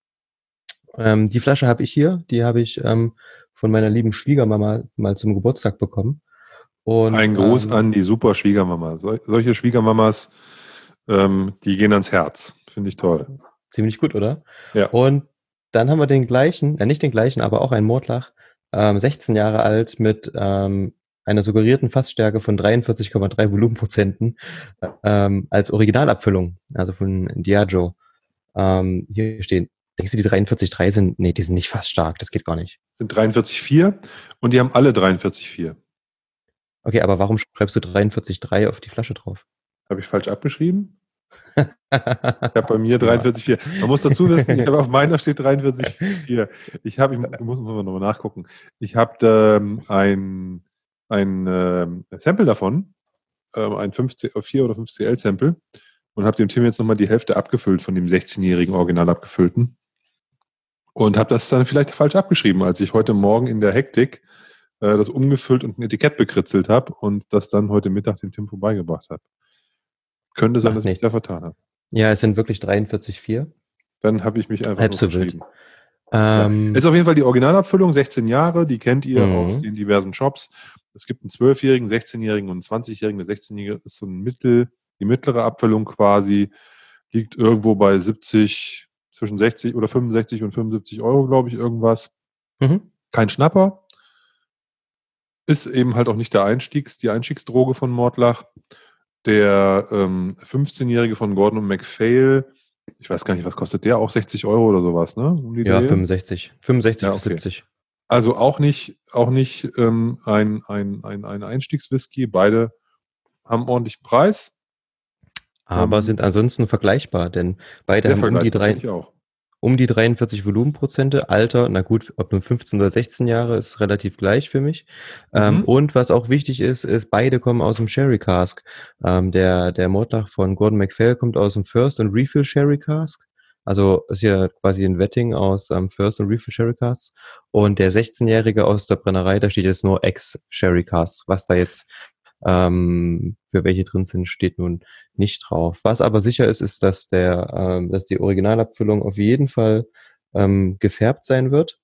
Ähm, die Flasche habe ich hier, die habe ich ähm, von meiner lieben Schwiegermama mal zum Geburtstag bekommen. Und Ein Gruß ähm, an die super Schwiegermama. Sol solche Schwiegermamas, ähm, die gehen ans Herz. Finde ich toll. ziemlich gut, oder? Ja. Und dann haben wir den gleichen, äh, nicht den gleichen, aber auch einen Mordlach, ähm, sechzehn Jahre alt mit ähm, einer suggerierten Fassstärke von dreiundvierzig Komma drei Volumenprozenten äh, ähm, als Originalabfüllung, also von Diageo. Ähm, hier stehen, denkst du, die dreiundvierzig Komma drei sind, nee, die sind nicht fast stark, das geht gar nicht. Sind dreiundvierzig Komma vier und die haben alle dreiundvierzig Komma vier. Okay, aber warum schreibst du dreiundvierzig Komma drei auf die Flasche drauf? Habe ich falsch abgeschrieben? Ich habe bei mir dreiundvierzig Komma vier. Man muss dazu wissen, ich habe auf meiner steht dreiundvierzig Komma vier. Ich habe, ich muss nochmal nachgucken. Ich habe ähm, ein, ein ähm, Sample davon, ähm, ein vier oder fünf C L Sample und habe dem Tim jetzt nochmal die Hälfte abgefüllt von dem sechzehnjährigen Original abgefüllten und habe das dann vielleicht falsch abgeschrieben, als ich heute Morgen in der Hektik äh, das umgefüllt und ein Etikett bekritzelt habe und das dann heute Mittag dem Tim vorbeigebracht habe. Könnte sein, Macht dass ich mich da nichts. vertan habe. Ja, es sind wirklich dreiundvierzig Komma vier. Dann habe ich mich einfach Halb nur so wild. verschrieben. Ja. Ähm, Ist auf jeden Fall die Originalabfüllung, sechzehn Jahre, die kennt ihr Mhm. aus den diversen Shops. Es gibt einen zwölfjährigen, sechzehnjährigen und einen zwanzigjährigen. Der sechzehnjährige ist so ein Mittel, die mittlere Abfüllung quasi, liegt irgendwo bei siebzig, zwischen sechzig oder fünfundsechzig und fünfundsiebzig Euro, glaube ich, irgendwas. mhm. Kein Schnapper. Ist eben halt auch nicht der Einstiegs, die Einstiegsdroge von Mordlach. Der ähm, fünfzehnjährige von Gordon und MacPhail, ich weiß gar nicht, was kostet der? Auch sechzig Euro oder sowas, ne? Um die Ja, Dreh? fünfundsechzig. fünfundsechzig Ja, bis okay. siebzig. Also auch nicht, auch nicht ähm, ein, ein, ein, ein Einstiegswhisky. Beide haben einen ordentlichen Preis. Aber Ähm, sind ansonsten vergleichbar, denn beide Sehr haben um die, vergleichbar, finde drei, ich auch. um die dreiundvierzig Volumenprozente. Alter, na gut, ob nun fünfzehn oder sechzehn Jahre, ist relativ gleich für mich. Ähm, Mhm. und was auch wichtig ist, ist, beide kommen aus dem Sherry Cask. Ähm, der, der Mordlach von Gordon MacPhail kommt aus dem First und Refill Sherry Cask. Also ist ja quasi ein Wetting aus ähm, First und Refill Sherry Casks. Und der sechzehnjährige aus der Brennerei, da steht jetzt nur Ex-Sherry Cask. Was da jetzt ähm, für welche drin sind, steht nun nicht drauf. Was aber sicher ist, ist, dass der, ähm, dass die Originalabfüllung auf jeden Fall ähm, gefärbt sein wird.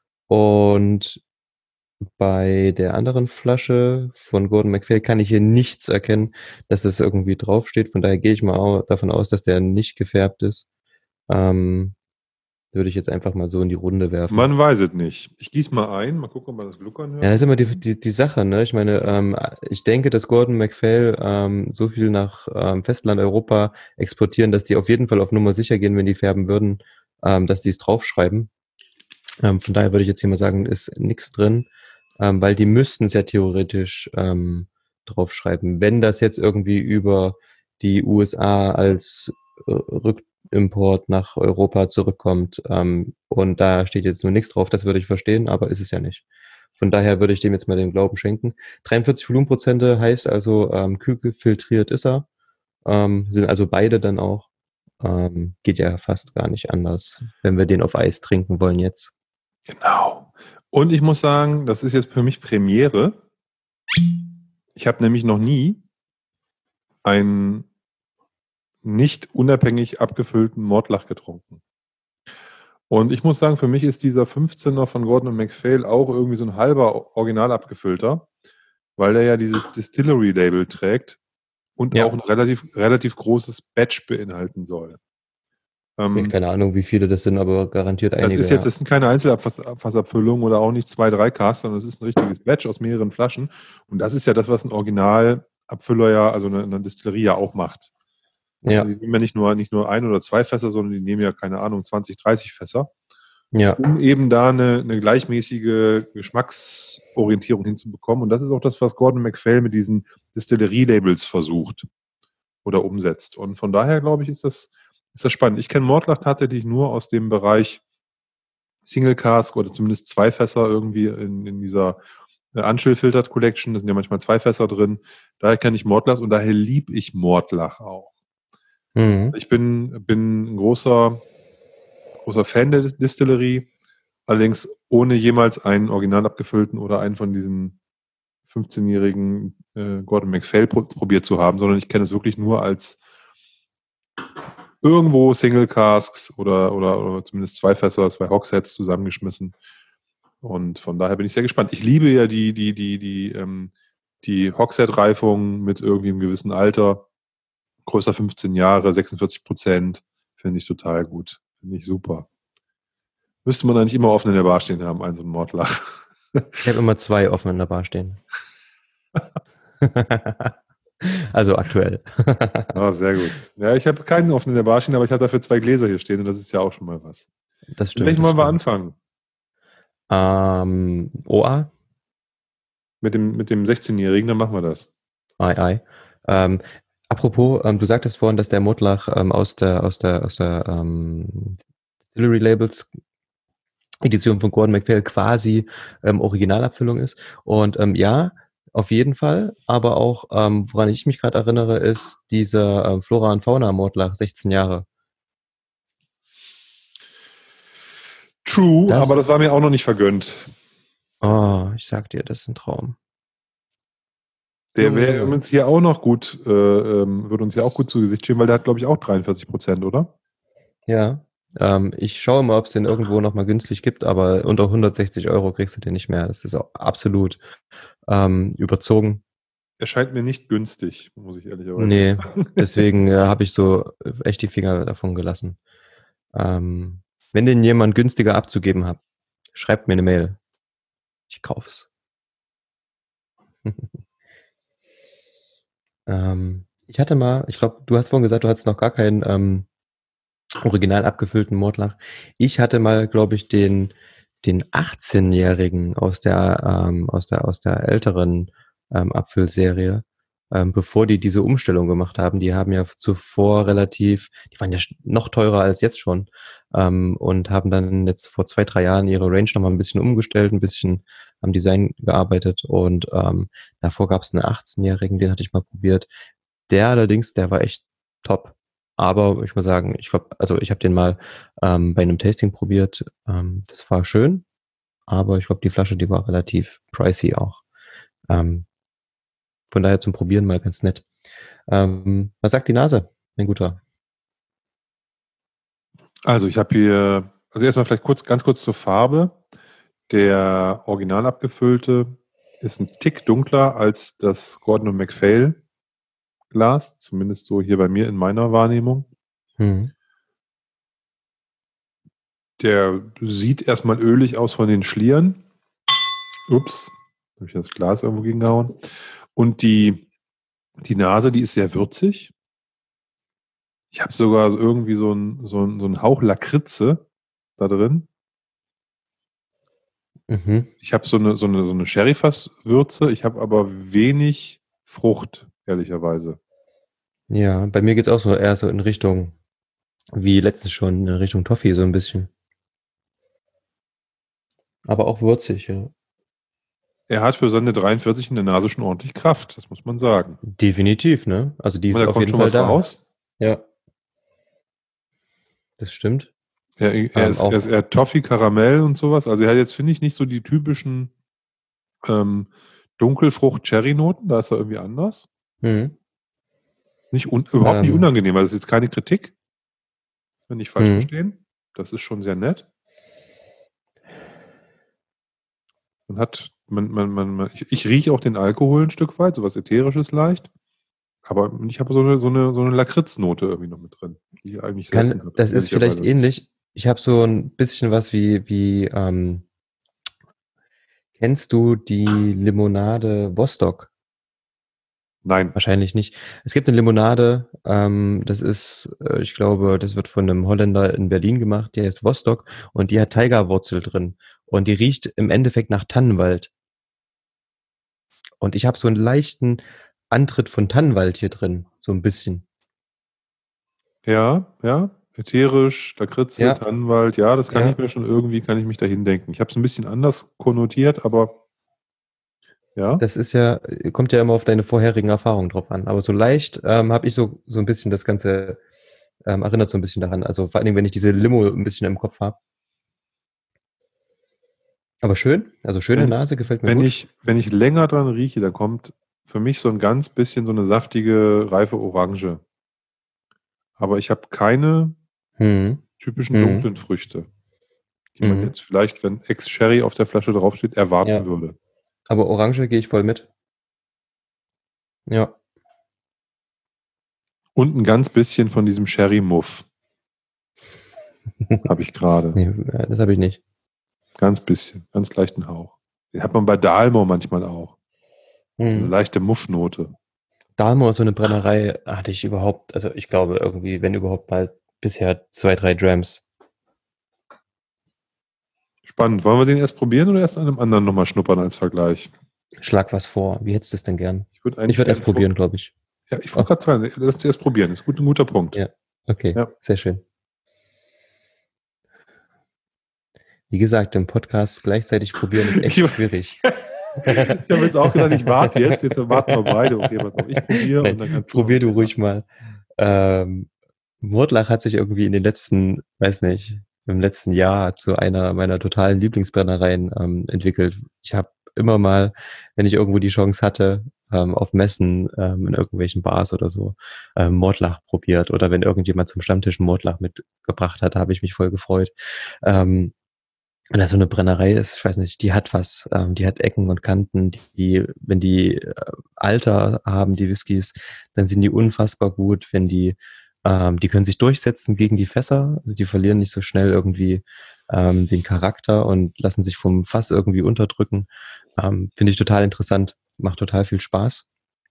Und bei der anderen Flasche von Gordon MacPhail kann ich hier nichts erkennen, dass es irgendwie draufsteht. Von daher gehe ich mal au- davon aus, dass der nicht gefärbt ist. Ähm, würde ich jetzt einfach mal so in die Runde werfen. Man weiß es nicht. Ich gieße mal ein, mal gucken, ob man das Gluckern hört. Ja, das ist immer die, die, die Sache, ne? Ich meine, ähm, ich denke, dass Gordon MacPhail ähm, so viel nach ähm, Festland Europa exportieren, dass die auf jeden Fall auf Nummer sicher gehen, wenn die färben würden, ähm, dass die es draufschreiben. Ähm, von daher würde ich jetzt hier mal sagen, ist nichts drin, ähm, weil die müssten es ja theoretisch ähm, draufschreiben. Wenn das jetzt irgendwie über die U S A als äh, Rückimport nach Europa zurückkommt ähm, und da steht jetzt nur nichts drauf, das würde ich verstehen, aber ist es ja nicht. Von daher würde ich dem jetzt mal den Glauben schenken. dreiundvierzig Volumenprozente heißt also, ähm, kühl gefiltriert ist er. Ähm, sind also beide dann auch. Ähm, geht ja fast gar nicht anders, wenn wir den auf Eis trinken wollen jetzt. Genau. Und ich muss sagen, das ist jetzt für mich Premiere. Ich habe nämlich noch nie einen nicht unabhängig abgefüllten Mordlach getrunken. Und ich muss sagen, für mich ist dieser fünfzehner von Gordon und MacPhail auch irgendwie so ein halber original abgefüllter, weil er ja dieses Distillery-Label trägt und Ja. auch ein relativ, relativ großes Batch beinhalten soll. Ähm, Keine Ahnung, wie viele das sind, aber garantiert einige. das ist jetzt, das sind keine Einzelabfassabfüllungen oder auch nicht zwei, drei Casts, sondern es ist ein richtiges Batch aus mehreren Flaschen. Und das ist ja das, was ein Originalabfüller ja, also eine, eine Distillerie ja auch macht. Ja. Die nehmen ja nicht nur, nicht nur ein oder zwei Fässer, sondern die nehmen ja, keine Ahnung, zwanzig, dreißig Fässer. Ja. Um eben da eine, eine gleichmäßige Geschmacksorientierung hinzubekommen. Und das ist auch das, was Gordon MacPhail mit diesen Distillerie-Labels versucht oder umsetzt. Und von daher, glaube ich, ist das, ist das spannend. Ich kenne Mordlach tatsächlich nur aus dem Bereich Single Cask oder zumindest zwei Fässer irgendwie in, in dieser Unchill Filtered Collection. Da sind ja manchmal zwei Fässer drin. Daher kenne ich Mordlach und daher liebe ich Mordlach auch. Mhm. Ich bin, bin ein großer, großer Fan der Distillerie, allerdings ohne jemals einen original abgefüllten oder einen von diesen fünfzehnjährigen äh, Gordon MacPhail pro- probiert zu haben, sondern ich kenne es wirklich nur als irgendwo Single Casks oder, oder, oder zumindest zwei Fässer, zwei Hogsheads zusammengeschmissen. Und von daher bin ich sehr gespannt. Ich liebe ja die, die, die, die, ähm, die Hogshead-Reifung mit irgendwie einem gewissen Alter. Größer fünfzehn Jahre, sechsundvierzig Prozent. Finde ich total gut. Finde ich super. Müsste man eigentlich immer offen in der Bar stehen haben, einen so einen Mordlach. Ich habe immer zwei offen in der Bar stehen. Also aktuell. Ah, sehr gut. Ja, ich habe keinen offen in der Bar stehen, aber ich habe dafür zwei Gläser hier stehen und das ist ja auch schon mal was. Das Mit stimmt. welchem Das wollen wir stimmt. anfangen? Ähm, O A? Mit dem, mit dem sechzehnjährigen, dann machen wir das. Ei, ei. Ähm, Apropos, ähm, du sagtest vorhin, dass der Murtlach ähm, aus der aus der aus der ähm, Distillery Labels Edition von Gordon MacPhail quasi ähm, Originalabfüllung ist. Und ähm, ja, auf jeden Fall. Aber auch, ähm, woran ich mich gerade erinnere, ist dieser ähm, Flora und Fauna Murtlach, sechzehn Jahre. True, aber Das, das war mir auch noch nicht vergönnt. oh, ich sag dir, das ist ein Traum. Der Junge, wäre Junge. uns hier auch noch gut, äh, ähm, würde uns ja auch gut zu Gesicht stehen, weil der hat, glaube ich, auch dreiundvierzig Prozent, oder? Ja. Ähm, ich schaue mal, ob es den irgendwo nochmal günstig gibt, aber unter hundertsechzig Euro kriegst du den nicht mehr. Das ist auch absolut ähm, überzogen. Er scheint mir nicht günstig, muss ich ehrlicherweise Nee, sagen. deswegen äh, habe ich so echt die Finger davon gelassen. Ähm, wenn den jemand günstiger abzugeben hat, schreibt mir eine Mail. Ich kauf's. ähm, ich hatte mal, ich glaube, du hast vorhin gesagt, du hattest noch gar keinen ähm, original abgefüllten Mordlach. Ich hatte mal, glaube ich, den den achtzehnjährigen aus der ähm, aus der aus der älteren ähm, Abfüllserie, ähm, bevor die diese Umstellung gemacht haben. Die haben ja zuvor relativ, die waren ja noch teurer als jetzt schon, ähm, und haben dann jetzt vor zwei drei Jahren ihre Range noch mal ein bisschen umgestellt, ein bisschen am Design gearbeitet und ähm, davor gab es einen achtzehnjährigen, den hatte ich mal probiert. Der allerdings, der war echt top. Aber ich muss sagen, ich glaube, also ich habe den mal ähm, bei einem Tasting probiert. Ähm, das war schön, aber ich glaube, die Flasche, die war relativ pricey auch. Ähm, von daher zum Probieren mal ganz nett. Ähm, was sagt die Nase, mein Guter? Also ich habe hier, also erstmal vielleicht kurz, ganz kurz zur Farbe. Der original abgefüllte ist ein Tick dunkler als das Gordon und MacPhail Glas, zumindest so hier bei mir in meiner Wahrnehmung. Hm. Der sieht erstmal ölig aus von den Schlieren. Ups, habe ich das Glas irgendwo gegengehauen. Und die, die Nase, die ist sehr würzig. Ich habe sogar so irgendwie so einen so einen, so einen Hauch Lakritze da drin. Mhm. Ich habe so eine, so eine, so eine Sherryfass-Würze, ich habe aber wenig Frucht, ehrlicherweise. Ja, bei mir geht's auch so eher so in Richtung, wie letztens schon, in Richtung Toffee so ein bisschen. Aber auch würzig, ja. Er hat für seine dreiundvierzig in der Nase schon ordentlich Kraft, das muss man sagen. Definitiv, ne? Also die Und ist da auf kommt jeden schon Fall was da. raus. Ja, das stimmt. Er, er, Ähm, ist, er ist auch, eher Toffee, Karamell und sowas. Also er hat jetzt, finde ich, nicht so die typischen ähm, Dunkelfrucht-Cherry-Noten, da ist er irgendwie anders. hm, Nicht un überhaupt nicht ähm, unangenehm, also das ist jetzt keine Kritik, wenn nicht falsch hm. verstehen. Das ist schon sehr nett. Man hat, man, man, man, man ich, ich rieche auch den Alkohol ein Stück weit, so was Ätherisches leicht. Aber ich habe so eine, so eine, so eine Lakritznote irgendwie noch mit drin, die ich eigentlich Kann, selten habe, das ist vielleicht ehrlicherweise. ähnlich. Ich habe so ein bisschen was wie, wie, ähm, kennst du die Limonade Vostok? Nein. Wahrscheinlich nicht. Es gibt eine Limonade, ähm, das ist, äh, ich glaube, das wird von einem Holländer in Berlin gemacht, die heißt Vostok und die hat Tigerwurzel drin und die riecht im Endeffekt nach Tannenwald. Und ich habe so einen leichten Antritt von Tannenwald hier drin, so ein bisschen. Ja, ja. Ätherisch, Lakritze, Ja, Tannenwald, ja, das kann ich ja. mir schon irgendwie, kann ich mich dahin denken. Ich habe es ein bisschen anders konnotiert, aber ja. Das ist ja, kommt ja immer auf deine vorherigen Erfahrungen drauf an. Aber so leicht ähm, habe ich so, so ein bisschen das Ganze, ähm, erinnert so ein bisschen daran. Also vor allen Dingen, wenn ich diese Limo ein bisschen im Kopf habe. Aber schön, also schöne Wenn, Nase, gefällt mir wenn gut. ich, wenn ich länger dran rieche, dann kommt für mich so ein ganz bisschen so eine saftige, reife Orange. Aber ich habe keine Hm, typischen hm, dunklen Früchte, die man hm. jetzt vielleicht, wenn Ex-Sherry auf der Flasche draufsteht, erwarten Ja, würde. aber Orange gehe ich voll mit. Ja. Und ein ganz bisschen von diesem Sherry-Muff habe ich gerade. Nee, das habe ich nicht. Ganz bisschen, ganz leichten Hauch. Den hat man bei Dalmor manchmal auch. So eine Hm. leichte Muffnote. Dalmor, so eine Brennerei hatte ich überhaupt, also ich glaube irgendwie, wenn überhaupt mal bisher zwei, drei Drams. Spannend. Wollen wir den erst probieren oder erst an einem anderen nochmal schnuppern als Vergleich? Schlag was vor. Wie hättest du es denn gern? Ich würde Ich eigentlich würde gern erst vor. probieren, glaube ich. Ja, ich wollte gerade sagen, lass uns erst probieren. Das ist gut, ein guter Punkt. Ja, okay, Ja. sehr schön. Wie gesagt, im Podcast gleichzeitig probieren ist echt Ich- schwierig. Ich habe jetzt auch gedacht, ich warte jetzt. Jetzt warten wir beide. Okay, pass auf, ich probiere und dann kannst du noch ein Probier du bisschen ruhig mal. Ähm, Mordlach hat sich irgendwie in den letzten, weiß nicht, im letzten Jahr zu einer meiner totalen Lieblingsbrennereien ähm, entwickelt. Ich habe immer mal, wenn ich irgendwo die Chance hatte, ähm, auf Messen, ähm, in irgendwelchen Bars oder so, ähm, Mordlach probiert. Oder wenn irgendjemand zum Stammtisch einen Mordlach mitgebracht hat, habe ich mich voll gefreut. Ähm, wenn das so eine Brennerei ist, ich weiß nicht, die hat was, ähm, die hat Ecken und Kanten, die, wenn die äh, Alter haben, die Whiskys, dann sind die unfassbar gut, wenn die, ähm, die können sich durchsetzen gegen die Fässer, also die verlieren nicht so schnell irgendwie ähm, den Charakter und lassen sich vom Fass irgendwie unterdrücken. Ähm, finde ich total interessant, macht total viel Spaß.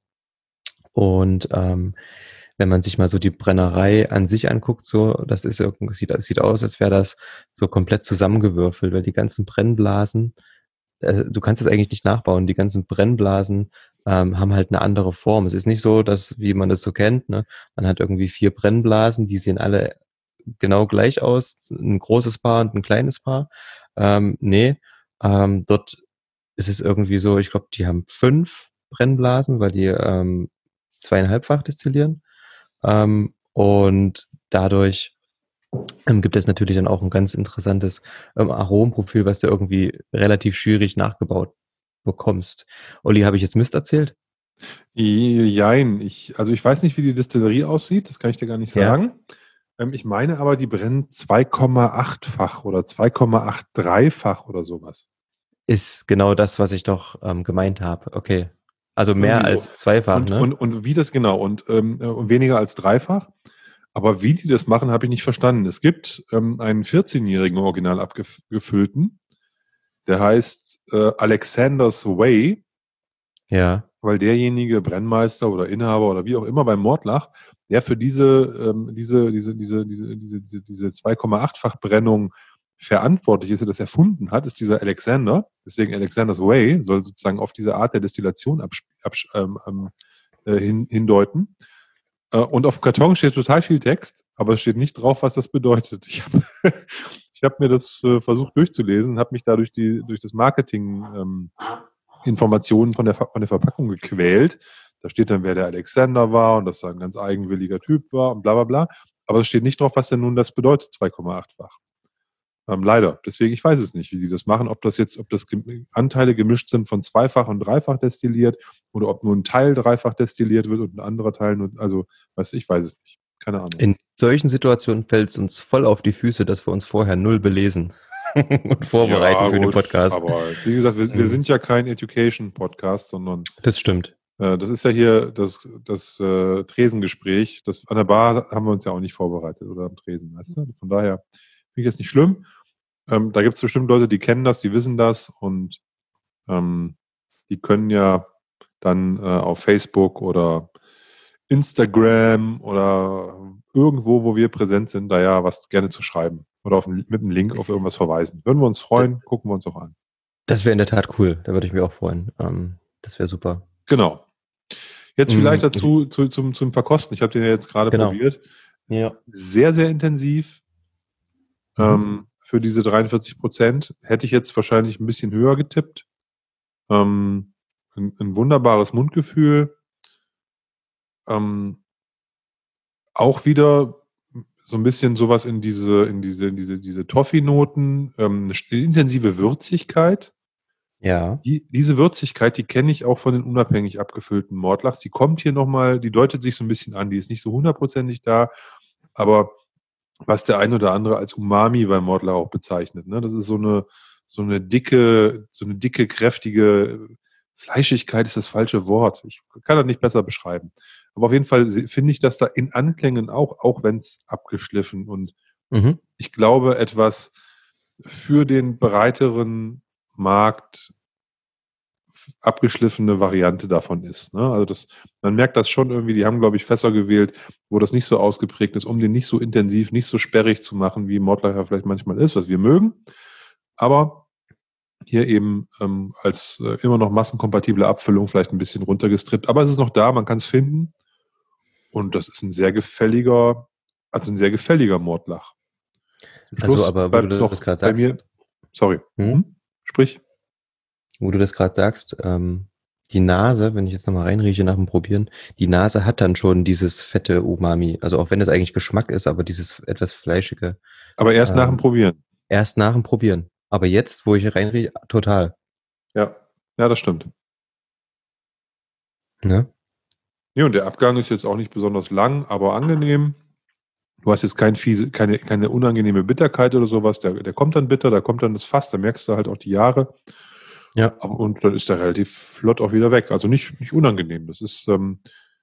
Und ähm, wenn man sich mal so die Brennerei an sich anguckt, so, das ist irgendwie, sieht, sieht aus, als wäre das so komplett zusammengewürfelt, weil die ganzen Brennblasen, äh, du kannst es eigentlich nicht nachbauen, die ganzen Brennblasen ähm, haben halt eine andere Form. Es ist nicht so, dass, wie man das so kennt, ne, man hat irgendwie vier Brennblasen, die sehen alle genau gleich aus, ein großes Paar und ein kleines Paar. Ähm, nee, ähm, dort ist es irgendwie so, ich glaube, die haben fünf Brennblasen, weil die ähm, zweieinhalbfach destillieren. Ähm, und dadurch ähm, gibt es natürlich dann auch ein ganz interessantes ähm, Aromenprofil, was du irgendwie relativ schwierig nachgebaut bekommst. Olli, habe ich jetzt Mist erzählt? Jein, ich, also ich weiß nicht, wie die Distillerie aussieht, das kann ich dir gar nicht Ja. sagen. Ähm, ich meine aber, die brennen zwei Komma acht-fach oder zwei Komma achtunddreißig-fach oder sowas. Ist genau das, was ich doch ähm, gemeint habe. Okay. Also mehr Irgendwie so. als zweifach, Und, ne? und, und wie das genau und, ähm, äh, und weniger als dreifach. Aber wie die das machen, habe ich nicht verstanden. Es gibt ähm, einen vierzehnjährigen original abgefüllten, der heißt äh, Alexander's Way, Ja. weil derjenige Brennmeister oder Inhaber oder wie auch immer beim Mordlach, der für diese, ähm, diese, diese, diese, diese, diese, diese, diese zwei Komma acht-fach Brennung verantwortlich ist, der das erfunden hat, ist dieser Alexander. Deswegen Alexander's Way soll sozusagen auf diese Art der Destillation abs- abs- ähm, ähm, äh, hin, hindeuten. Äh, und auf dem Karton steht total viel Text, aber es steht nicht drauf, was das bedeutet. Ich habe ich hab mir das äh, versucht durchzulesen, habe mich da durch, die, durch das Marketing ähm, Informationen von der, von der Verpackung gequält. Da steht dann, wer der Alexander war und dass er ein ganz eigenwilliger Typ war und bla bla bla. Aber es steht nicht drauf, was denn nun das bedeutet, zwei Komma acht-fach. Ähm, leider. Deswegen, ich weiß es nicht, wie die das machen, ob das jetzt, ob das Gem- Anteile gemischt sind von zweifach und dreifach destilliert oder ob nur ein Teil dreifach destilliert wird und ein anderer Teil nur, also, weiß ich, weiß es nicht. Keine Ahnung. In solchen Situationen fällt es uns voll auf die Füße, dass wir uns vorher null belesen und vorbereiten Ja, für den gut, Podcast. aber wie gesagt, wir, wir Mhm. sind ja kein Education-Podcast, sondern Das stimmt. Äh, Das ist ja hier das, das äh, Tresengespräch. Das, an der Bar haben wir uns ja auch nicht vorbereitet oder am Tresen, weißt du? Von daher finde ich das nicht schlimm. Ähm, da gibt es bestimmt Leute, die kennen das, die wissen das und ähm, die können ja dann äh, auf Facebook oder Instagram oder irgendwo, wo wir präsent sind, da ja was gerne zu schreiben oder auf, ein- mit einem Link auf irgendwas verweisen. Würden wir uns freuen, gucken wir uns auch an. Das wäre in der Tat cool. Da würde ich mich auch freuen. Ähm, das wäre super. Genau. Jetzt vielleicht Mhm. dazu zu, zum, zum Verkosten. Ich habe den ja jetzt gerade Genau. probiert. Ja. Sehr, sehr intensiv. Mhm. Ähm, für diese dreiundvierzig Prozent hätte ich jetzt wahrscheinlich ein bisschen höher getippt. Ähm, ein, ein wunderbares Mundgefühl. Ähm, auch wieder so ein bisschen sowas in diese, in diese, in diese, diese Toffee-Noten, ähm, eine st- intensive Würzigkeit. Ja. Die, diese Würzigkeit, die kenne ich auch von den unabhängig abgefüllten Mordlachs. Die kommt hier nochmal, die deutet sich so ein bisschen an. Die ist nicht so hundertprozentig da, aber was der ein oder andere als Umami beim Mordlach auch bezeichnet. Ne? Das ist so eine, so eine dicke, so eine dicke, kräftige Fleischigkeit ist das falsche Wort. Ich kann das nicht besser beschreiben. Aber auf jeden Fall se- finde ich das da in Anklängen auch, auch wenn es abgeschliffen und Mhm. ich glaube etwas für den breiteren Markt f- abgeschliffene Variante davon ist. Ne? Also das, man merkt das schon irgendwie, die haben, glaube ich, Fässer gewählt, wo das nicht so ausgeprägt ist, um den nicht so intensiv, nicht so sperrig zu machen, wie Mordlacher vielleicht manchmal ist, was wir mögen. Aber hier eben ähm, als äh, immer noch massenkompatible Abfüllung vielleicht ein bisschen runtergestrippt. Aber es ist noch da, man kann es finden. Und das ist ein sehr gefälliger, also ein sehr gefälliger Mordlach. Zum Also, Schluss aber wo bleibt du noch das gerade bei sagst, mir, sorry, hm? mhm. Sprich. wo du das gerade sagst, ähm, die Nase, wenn ich jetzt nochmal reinrieche nach dem Probieren, die Nase hat dann schon dieses fette Umami. Also auch wenn das eigentlich Geschmack ist, aber dieses etwas fleischige, Aber erst nach dem ähm, Probieren. erst nach dem Probieren. Aber jetzt, wo ich reinrieche, total. Ja, ja, das stimmt. Ne? Ja, und der Abgang ist jetzt auch nicht besonders lang, aber angenehm. Du hast jetzt kein fiese, keine, keine unangenehme Bitterkeit oder sowas. Der, der kommt dann bitter, da kommt dann das Fass, da merkst du halt auch die Jahre. Ja. Aber- Und dann ist der relativ flott auch wieder weg. Also nicht, nicht unangenehm. Das ist ähm,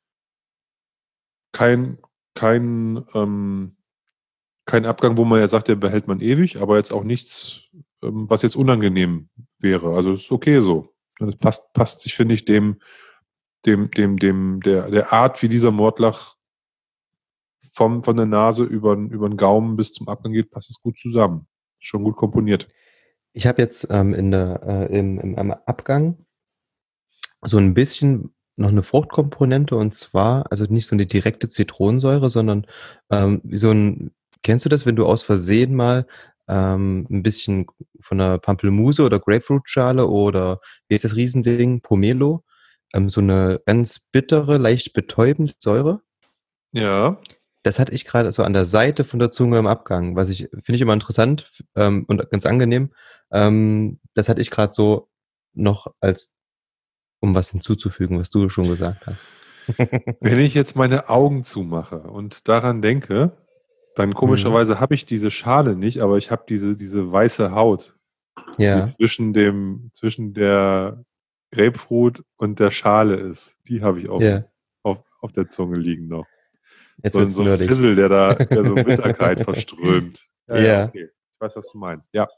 kein, kein, ähm, kein Abgang, wo man ja sagt, der behält man ewig, aber jetzt auch nichts, ähm, was jetzt unangenehm wäre. Also es ist okay so. Das passt, passt sich, finde ich, dem, dem, dem, dem, der, der Art, wie dieser Mordlach vom, von der Nase über, über den Gaumen bis zum Abgang geht, passt es gut zusammen. Schon gut komponiert. Ich habe jetzt ähm, in der, äh, im, im, am Abgang so ein bisschen noch eine Fruchtkomponente und zwar, also nicht so eine direkte Zitronensäure, sondern ähm, wie so ein, kennst du das, wenn du aus Versehen mal ähm, ein bisschen von einer Pampelmuse oder Grapefruitschale oder wie heißt das Riesending, Pomelo, ähm, so eine ganz bittere, leicht betäubende Säure? Ja. Das hatte ich gerade so an der Seite von der Zunge im Abgang, was ich finde ich immer interessant ähm, und ganz angenehm. Ähm, das hatte ich gerade so noch als, um was hinzuzufügen, was du schon gesagt hast. Wenn ich jetzt meine Augen zumache und daran denke, dann Mhm. komischerweise habe ich diese Schale nicht, aber ich habe diese, diese weiße Haut, die Ja, zwischen dem, zwischen der Grapefruit und der Schale ist. Die habe ich auf, dem, ja, auf, auf der Zunge liegen noch. jetzt So ein, wird's so ein nerdig. Fissel, der da, der so Bitterkeit verströmt. Ja, ja, Ja, okay. Ich weiß, was du meinst. Ja.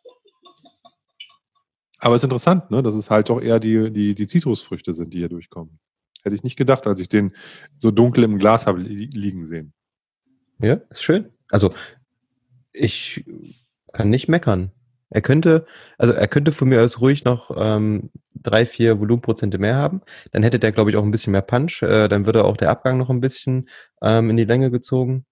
Aber es ist interessant, ne, dass es halt doch eher die, die, die Zitrusfrüchte sind, die hier durchkommen. Hätte ich nicht gedacht, als ich den so dunkel im Glas habe li liegen sehen. ja, ist schön. Also ich kann nicht meckern. Er könnte, also er könnte von mir aus ruhig noch ähm, drei, vier Volumenprozente mehr haben. Dann hätte der, glaube ich, auch ein bisschen mehr Punch. Äh, dann würde auch der Abgang noch ein bisschen ähm, in die Länge gezogen.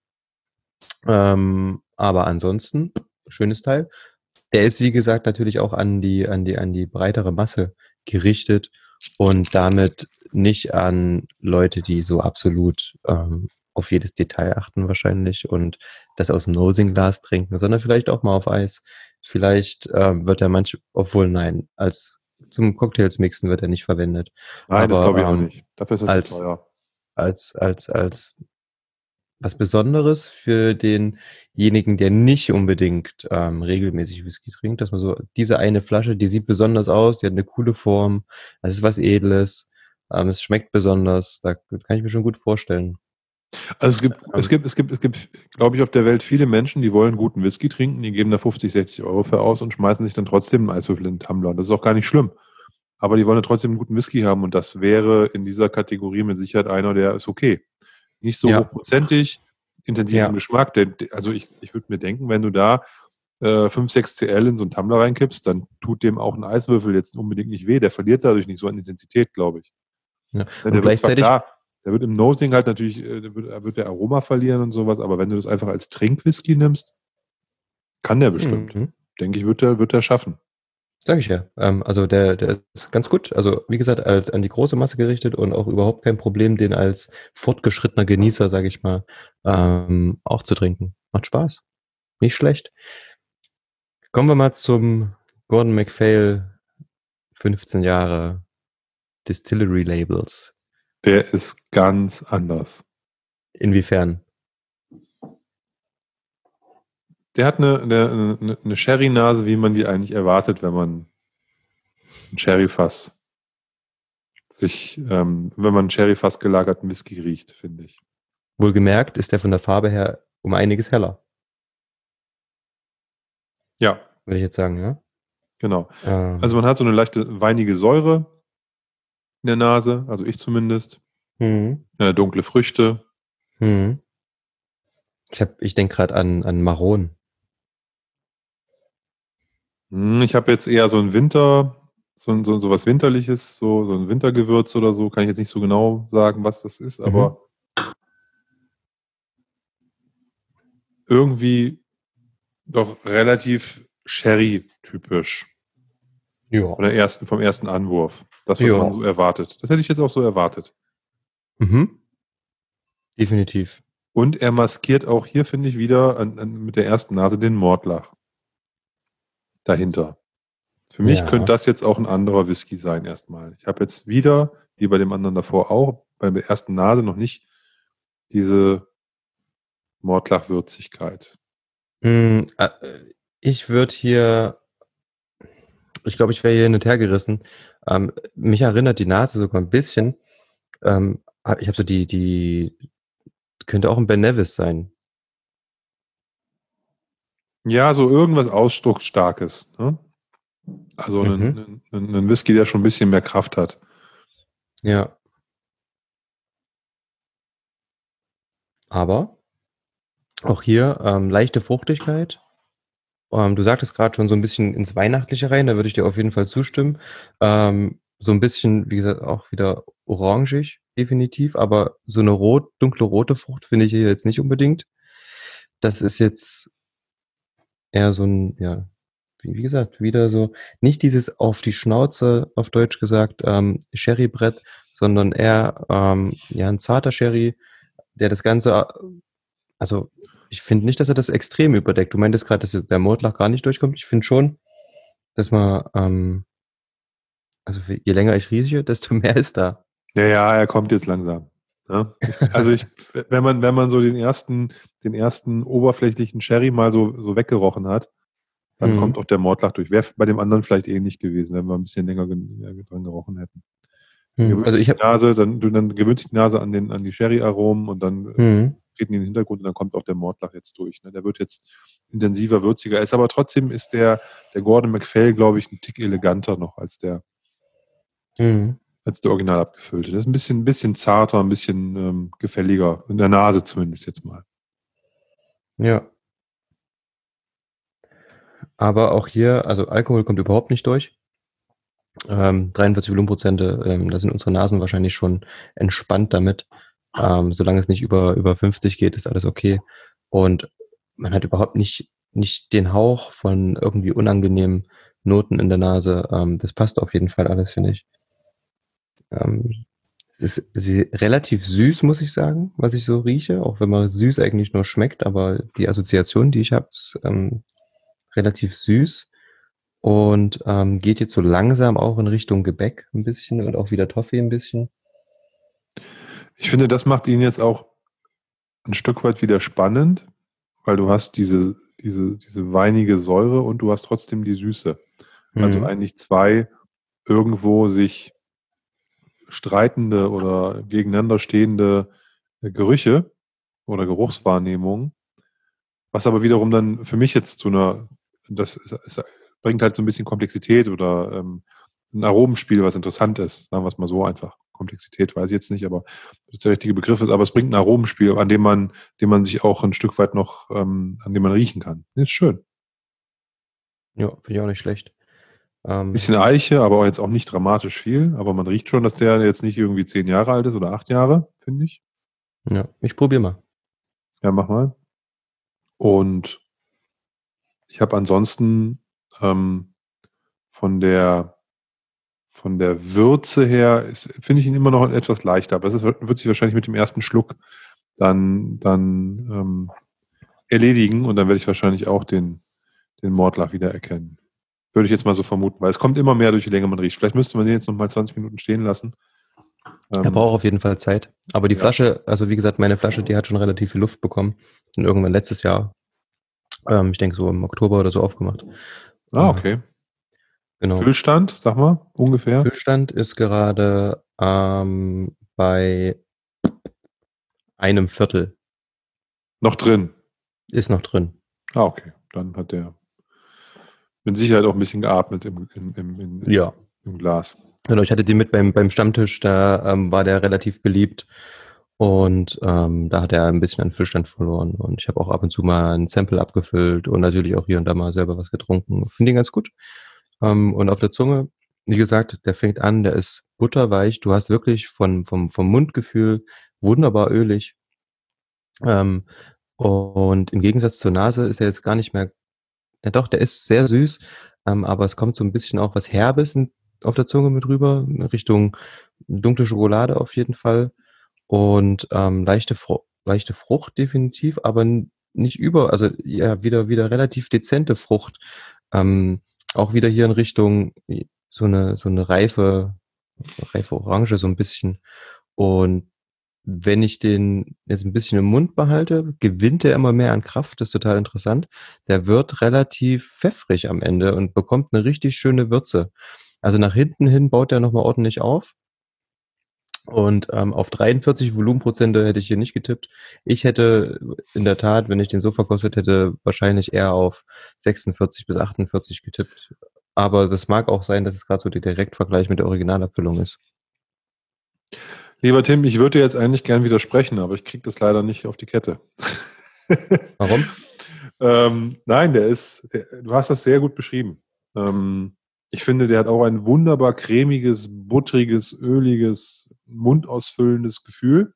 Ähm, aber ansonsten, schönes Teil. Der ist, wie gesagt, natürlich auch an die, an die, an die breitere Masse gerichtet und damit nicht an Leute, die so absolut ähm, auf jedes Detail achten wahrscheinlich und das aus dem Nosing-Glas trinken, sondern vielleicht auch mal auf Eis. Vielleicht ähm, wird er manch, obwohl nein, als zum Cocktails mixen wird er nicht verwendet. Nein, das Aber glaube ich auch ähm, nicht. Dafür ist er zu als, teuer. als, als, als was Besonderes für denjenigen, der nicht unbedingt ähm, regelmäßig Whisky trinkt, dass man so, diese eine Flasche, die sieht besonders aus, die hat eine coole Form, das ist was Edles, ähm, es schmeckt besonders, da kann ich mir schon gut vorstellen. Also es gibt, es Ähm, gibt, es gibt, es gibt, glaube ich, auf der Welt viele Menschen, die wollen guten Whisky trinken, die geben da fünfzig, sechzig Euro für aus und schmeißen sich dann trotzdem einen Eiswürfel in den Tumbler. Und das ist auch gar nicht schlimm. Aber die wollen ja trotzdem einen guten Whisky haben und das wäre in dieser Kategorie mit Sicherheit einer, der ist okay. Nicht so ja, hochprozentig, intensiv im ja, Geschmack. Der, also ich, ich würde mir denken, wenn du da äh, fünf, sechs Cl in so einen Tumbler reinkippst, dann tut dem auch ein Eiswürfel jetzt unbedingt nicht weh. Der verliert dadurch nicht so an Intensität, glaube ich. ja. Ne, Und der wird zwar gleichzeitig, klar, der wird im Nosing halt natürlich, äh, der wird, er wird der Aroma verlieren und sowas, aber wenn du das einfach als Trinkwhisky nimmst, kann der bestimmt. mhm. Denke ich, wird der, wird der schaffen. Sag ich ja. Ähm, also der, der ist ganz gut. Also wie gesagt, als, an die große Masse gerichtet und auch überhaupt kein Problem, den als fortgeschrittener Genießer, sage ich mal, ähm, auch zu trinken. Macht Spaß. Nicht schlecht. Kommen wir mal zum Gordon MacPhail fünfzehn Jahre Distillery Labels. Der ist ganz anders. Inwiefern? Der hat eine, eine, eine, eine Sherry-Nase, wie man die eigentlich erwartet, wenn man ein Sherry-Fass sich, ähm, wenn man einen Sherry-Fass gelagerten Whisky riecht, finde ich. Wohlgemerkt ist der von der Farbe her um einiges heller, Ja, würde ich jetzt sagen, ja. genau. Ähm, Also man hat so eine leichte weinige Säure in der Nase, also ich zumindest. hm, Äh, dunkle Früchte. hm. Ich hab, ich denke gerade an, an Maron. Hm, ich habe jetzt eher so ein Winter, so, so, so was Winterliches, so, so ein Wintergewürz oder so, kann ich jetzt nicht so genau sagen, was das ist, Mhm. aber irgendwie doch relativ Sherry-typisch. Ja. Von der ersten, vom ersten Anwurf. Das, was Ja. man so erwartet. Das hätte ich jetzt auch so erwartet. Mhm. Definitiv. Und er maskiert auch hier, finde ich, wieder an, an, mit der ersten Nase den Mordlach dahinter. Für mich Ja. könnte das jetzt auch ein anderer Whisky sein erstmal. Ich habe jetzt wieder, wie bei dem anderen davor auch, bei der ersten Nase noch nicht diese Mordlach-Würzigkeit. Mm, äh, ich würde hier, ich glaube, ich wäre hier hin und her gerissen. Ähm, mich erinnert die Nase sogar ein bisschen. Ähm, ich habe so die, die, könnte auch ein Ben Nevis sein. Ja, so irgendwas Ausdrucksstarkes. Ne? Also Mhm. ein, ein, ein Whisky, der schon ein bisschen mehr Kraft hat. Ja. Aber auch hier ähm, leichte Fruchtigkeit. Ähm, du sagtest gerade schon so ein bisschen ins Weihnachtliche rein, da würde ich dir auf jeden Fall zustimmen. Ähm, so ein bisschen, wie gesagt, auch wieder orangig, definitiv, aber so eine rot, dunkle rote Frucht finde ich hier jetzt nicht unbedingt. Das ist jetzt eher so ein, ja, wie, wie gesagt, wieder so, nicht dieses auf die Schnauze, auf Deutsch gesagt, ähm, Sherrybrett, sondern eher, ähm, ja, ein zarter Sherry, der das Ganze, also ich finde nicht, dass er das extrem überdeckt. Du meintest gerade, dass der Mordlach gar nicht durchkommt. Ich finde schon, dass man, ähm, also je länger ich rieche, desto mehr ist da. Ja, ja, er kommt jetzt langsam. Ja? Ich, also ich, wenn man, wenn man so den ersten, den ersten oberflächlichen Sherry mal so, so weggerochen hat, dann kommt Mhm. auch der Mordlach durch. Wäre bei dem anderen vielleicht ähnlich gewesen, wenn wir ein bisschen länger gen- dran gerochen hätten. Dann Mhm. gewöhnt Also sich ich die habe, Nase, dann, dann gewöhnt sich die Nase an, den, an die Sherry-Aromen und dann äh, mhm. treten die in den Hintergrund und dann kommt auch der Mordlach jetzt durch. Ne? Der wird jetzt intensiver, würziger. Ist aber trotzdem ist der, der Gordon MacPhail, glaube ich, ein Tick eleganter noch als der, Mhm. als der original abgefüllte. Der ist ein bisschen, ein bisschen zarter, ein bisschen ähm, gefälliger. In der Nase zumindest jetzt mal. Ja, aber auch hier, also Alkohol kommt überhaupt nicht durch. Ähm, dreiundvierzig Volumenprozente, ähm, da sind unsere Nasen wahrscheinlich schon entspannt damit. Ähm, solange es nicht über, über fünfzig geht, ist alles okay. Und man hat überhaupt nicht, nicht den Hauch von irgendwie unangenehmen Noten in der Nase. Ähm, das passt auf jeden Fall alles, finde ich. Ähm, es ist sie- relativ süß, muss ich sagen, was ich so rieche, auch wenn man süß eigentlich nur schmeckt, aber die Assoziation, die ich habe, ist ähm, relativ süß und ähm, geht jetzt so langsam auch in Richtung Gebäck ein bisschen und auch wieder Toffee ein bisschen. Ich finde, das macht ihn jetzt auch ein Stück weit wieder spannend, weil du hast diese, diese, diese weinige Säure und du hast trotzdem die Süße. Also Mhm. eigentlich zwei irgendwo sich streitende oder gegeneinander stehende äh, Gerüche oder Geruchswahrnehmungen, was aber wiederum dann für mich jetzt zu einer, das ist, ist, bringt halt so ein bisschen Komplexität oder ähm, ein Aromenspiel, was interessant ist, sagen wir es mal so einfach. Komplexität weiß ich jetzt nicht, aber ob das der richtige Begriff ist, aber es bringt ein Aromenspiel, an dem man, dem man sich auch ein Stück weit noch, ähm, an dem man riechen kann. Ist schön. Ja, finde ich auch nicht schlecht. Ähm, Bisschen Eiche, aber jetzt auch nicht dramatisch viel, aber man riecht schon, dass der jetzt nicht irgendwie zehn Jahre alt ist oder acht Jahre, finde ich. ja, ich probiere mal. Ja, mach mal. Und ich habe ansonsten ähm, von der von der Würze her ist, finde ich ihn immer noch etwas leichter, aber das ist, wird sich wahrscheinlich mit dem ersten Schluck dann, dann ähm, erledigen und dann werde ich wahrscheinlich auch den, den Mordlach wieder erkennen. Würde ich jetzt mal so vermuten, weil es kommt immer mehr durch die Länge man riecht. Vielleicht müsste man den jetzt noch mal zwanzig Minuten stehen lassen. Er Ähm, braucht auf jeden Fall Zeit. Aber die ja. Flasche, also wie gesagt, meine Flasche, die hat schon relativ viel Luft bekommen. Und irgendwann letztes Jahr, ähm, ich denke so im Oktober oder so aufgemacht. Ah, Äh, okay. genau. Füllstand, sag mal, ungefähr. Füllstand ist gerade ähm, bei einem Viertel. Noch drin. Ist noch drin. Ah, okay. Dann hat der mit Sicherheit auch ein bisschen geatmet im, im, im, im, Ja. im Glas. Genau, ich hatte den mit beim, beim Stammtisch, da ähm, war der relativ beliebt und ähm, da hat er ein bisschen an Füllstand verloren und ich habe auch ab und zu mal ein Sample abgefüllt und natürlich auch hier und da mal selber was getrunken. Finde ihn ganz gut. Ähm, und auf der Zunge, wie gesagt, der fängt an, der ist butterweich. Du hast wirklich von, vom, vom Mundgefühl wunderbar ölig. Ähm, Und im Gegensatz zur Nase ist er jetzt gar nicht mehr, ja doch, der ist sehr süß, ähm, aber es kommt so ein bisschen auch was Herbes in, auf der Zunge mit rüber, in Richtung dunkle Schokolade auf jeden Fall. Und ähm, leichte, Fru leichte Frucht definitiv, aber n- nicht über, also ja, wieder, wieder relativ dezente Frucht. Ähm, auch wieder hier in Richtung so eine, so eine reife, reife Orange, so ein bisschen. Und wenn ich den jetzt ein bisschen im Mund behalte, gewinnt er immer mehr an Kraft. Das ist total interessant. Der wird relativ pfeffrig am Ende und bekommt eine richtig schöne Würze. Also nach hinten hin baut er nochmal ordentlich auf. Und ähm, auf dreiundvierzig Volumenprozente hätte ich hier nicht getippt. Ich hätte in der Tat, wenn ich den so verkostet hätte, wahrscheinlich eher auf sechsundvierzig bis achtundvierzig getippt. Aber das mag auch sein, dass es gerade so der Direktvergleich mit der Originalabfüllung ist. Lieber Tim, ich würde dir jetzt eigentlich gern widersprechen, aber ich kriege das leider nicht auf die Kette. Warum? ähm, nein, der ist, der, du hast das sehr gut beschrieben. Ähm, ich finde, der hat auch ein wunderbar cremiges, buttriges, öliges, mundausfüllendes Gefühl.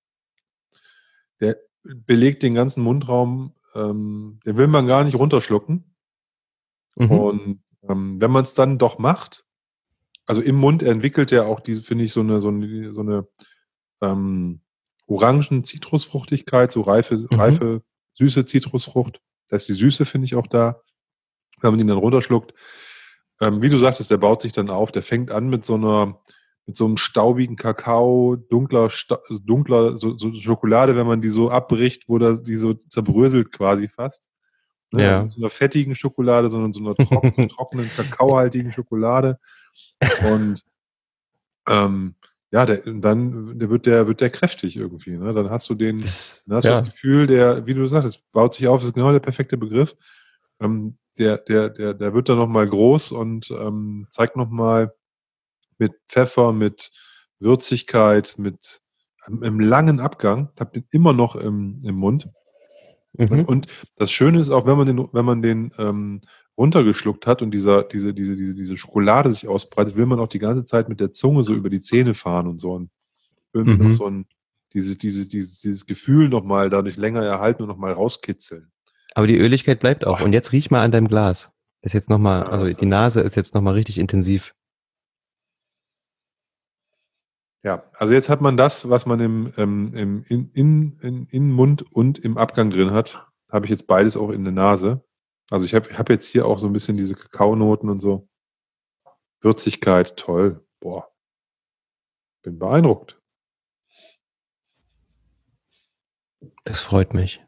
Der belegt den ganzen Mundraum, ähm, den will man gar nicht runterschlucken. Mhm. Und ähm, wenn man es dann doch macht, also im Mund entwickelt er auch diese, finde ich, so eine, so eine, so eine ähm, Orangen-Zitrusfruchtigkeit, so reife, Mhm. reife, süße Zitrusfrucht. Da ist die Süße, finde ich, auch da, wenn man ihn dann runterschluckt. Ähm, wie du sagtest, der baut sich dann auf, der fängt an mit so einer, mit so einem staubigen Kakao, dunkler, sta dunkler so, so Schokolade, wenn man die so abbricht, wo das, die so zerbröselt quasi fast. Ne? Also Ja. nicht so einer fettigen Schokolade, sondern so einer trock trockenen, kakaohaltigen Schokolade. Und ähm, ja, der, dann der wird der wird der kräftig irgendwie. Ne? Dann hast du den, Das, dann hast du das ja. Gefühl, der, wie du sagtest, baut sich auf, ist genau der perfekte Begriff. Ähm, der, der, der, der wird dann nochmal groß und ähm, zeigt nochmal mit Pfeffer, mit Würzigkeit, mit einem, einem langen Abgang. Ich habe den immer noch im, im Mund. Und, Mhm. und das Schöne ist auch, wenn man den, wenn man den ähm, runtergeschluckt hat und dieser, diese, diese, diese, diese Schokolade sich ausbreitet, will man auch die ganze Zeit mit der Zunge so über die Zähne fahren und so und irgendwie noch Mhm. so ein, dieses, dieses, dieses, dieses Gefühl nochmal dadurch länger erhalten und nochmal rauskitzeln. Aber die Öligkeit bleibt auch. Boah, Und jetzt riech mal an deinem Glas. Ist jetzt nochmal, ja, also das die habe ich Nase hier. ist jetzt nochmal richtig intensiv. Ja, also jetzt hat man das, was man im, ähm, im in, in, in, in Mund und im Abgang drin hat, habe ich jetzt beides auch in der Nase. Also ich habe hab jetzt hier auch so ein bisschen diese Kakaonoten und so. Würzigkeit, toll. Boah, bin beeindruckt. Das freut mich.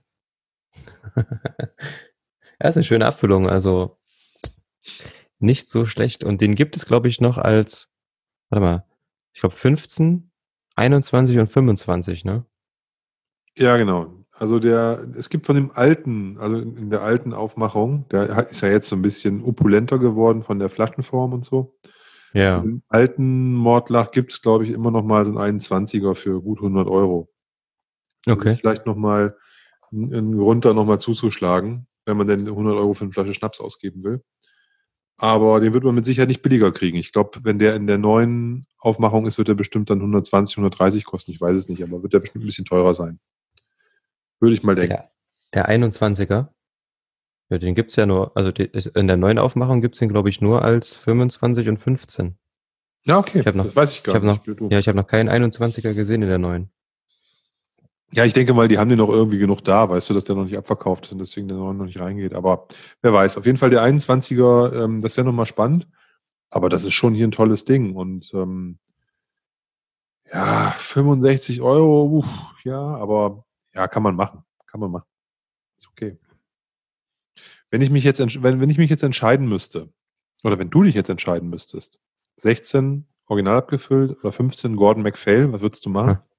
Ja, ist eine schöne Abfüllung, also nicht so schlecht. Und den gibt es, glaube ich, noch als, warte mal, ich glaube fünfzehn, einundzwanzig und fünfundzwanzig, ne? Ja, genau. Also der, es gibt von dem alten, also in in der alten Aufmachung, der hat- ist ja jetzt so ein bisschen opulenter geworden von der Flaschenform und so. Von Ja, dem alten Mordlach gibt es, glaube ich, immer noch mal so einen einundzwanziger für gut hundert Euro. Das ist okay. vielleicht noch mal ein ein Grund, da noch mal zuzuschlagen, wenn man denn hundert Euro für eine Flasche Schnaps ausgeben will. Aber den wird man mit Sicherheit nicht billiger kriegen. Ich glaube, wenn der in der neuen Aufmachung ist, wird er bestimmt dann hundertzwanzig, hundertdreißig kosten. Ich weiß es nicht, aber wird der bestimmt ein bisschen teurer sein. Würde ich mal denken. Der, der einundzwanziger, ja, den gibt's ja nur, also die, ist- in der neuen Aufmachung gibt's den, glaube ich, nur als fünfundzwanzig und fünfzehn. Ja, okay. Ich habe noch, Das weiß ich ich gar habe noch, nicht. Du. ja, ich habe noch keinen einundzwanziger gesehen in der neuen. Ja, ich denke mal, die haben den noch irgendwie genug da, weißt du, dass der noch nicht abverkauft ist und deswegen der neue noch nicht reingeht. Aber wer weiß. Auf jeden Fall der einundzwanziger, ähm, das wäre nochmal spannend. Aber das ist schon hier ein tolles Ding. Und ähm, ja, fünfundsechzig Euro, uff, ja, aber ja, kann man machen. Kann man machen. Ist okay. Wenn ich mich jetzt, entsch- wenn, wenn ich mich jetzt entscheiden müsste, oder wenn du dich jetzt entscheiden müsstest, sechzehn original abgefüllt oder fünfzehn Gordon MacPhail, was würdest du machen? Hm.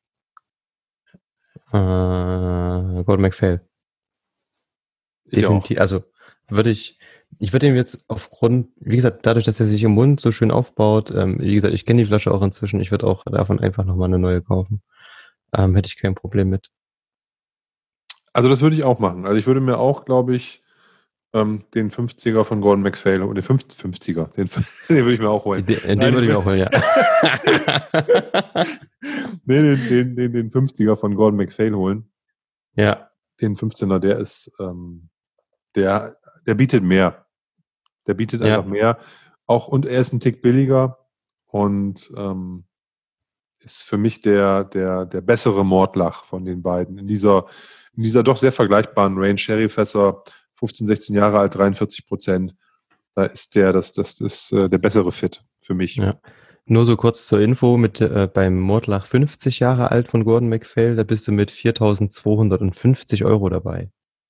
Äh, Gordon MacPhail. Ich auch. Definitiv, also würde ich, ich würde ihm jetzt aufgrund, wie gesagt, dadurch, dass er sich im Mund so schön aufbaut, ähm, wie gesagt, ich kenne die Flasche auch inzwischen, ich würde auch davon einfach nochmal eine neue kaufen. Ähm, hätte ich kein Problem mit. Also das würde ich auch machen. Also ich würde mir auch, glaube ich, ähm, den fünfziger von Gordon MacPhail oder den fünfziger, den, den würde ich mir auch holen. Den, den Nein, ich würde ich mir will, auch holen, ja. nee, den, den, den, den fünfziger von Gordon MacPhail holen. Ja, den fünfzehner, der ist, ähm, der, der bietet mehr. Der bietet Ja. einfach mehr. Auch, und er ist ein Tick billiger und ähm, ist für mich der, der, der bessere Mordlach von den beiden. In dieser, in dieser doch sehr vergleichbaren Range. Sherryfässer, fünfzehn, sechzehn Jahre alt, dreiundvierzig Prozent. Da ist der, das, das ist äh, der bessere Fit für mich. Ja. Nur so kurz zur Info, mit äh, beim Mordlach fünfzig Jahre alt von Gordon MacPhail, da bist du mit viertausendzweihundertfünfzig Euro dabei.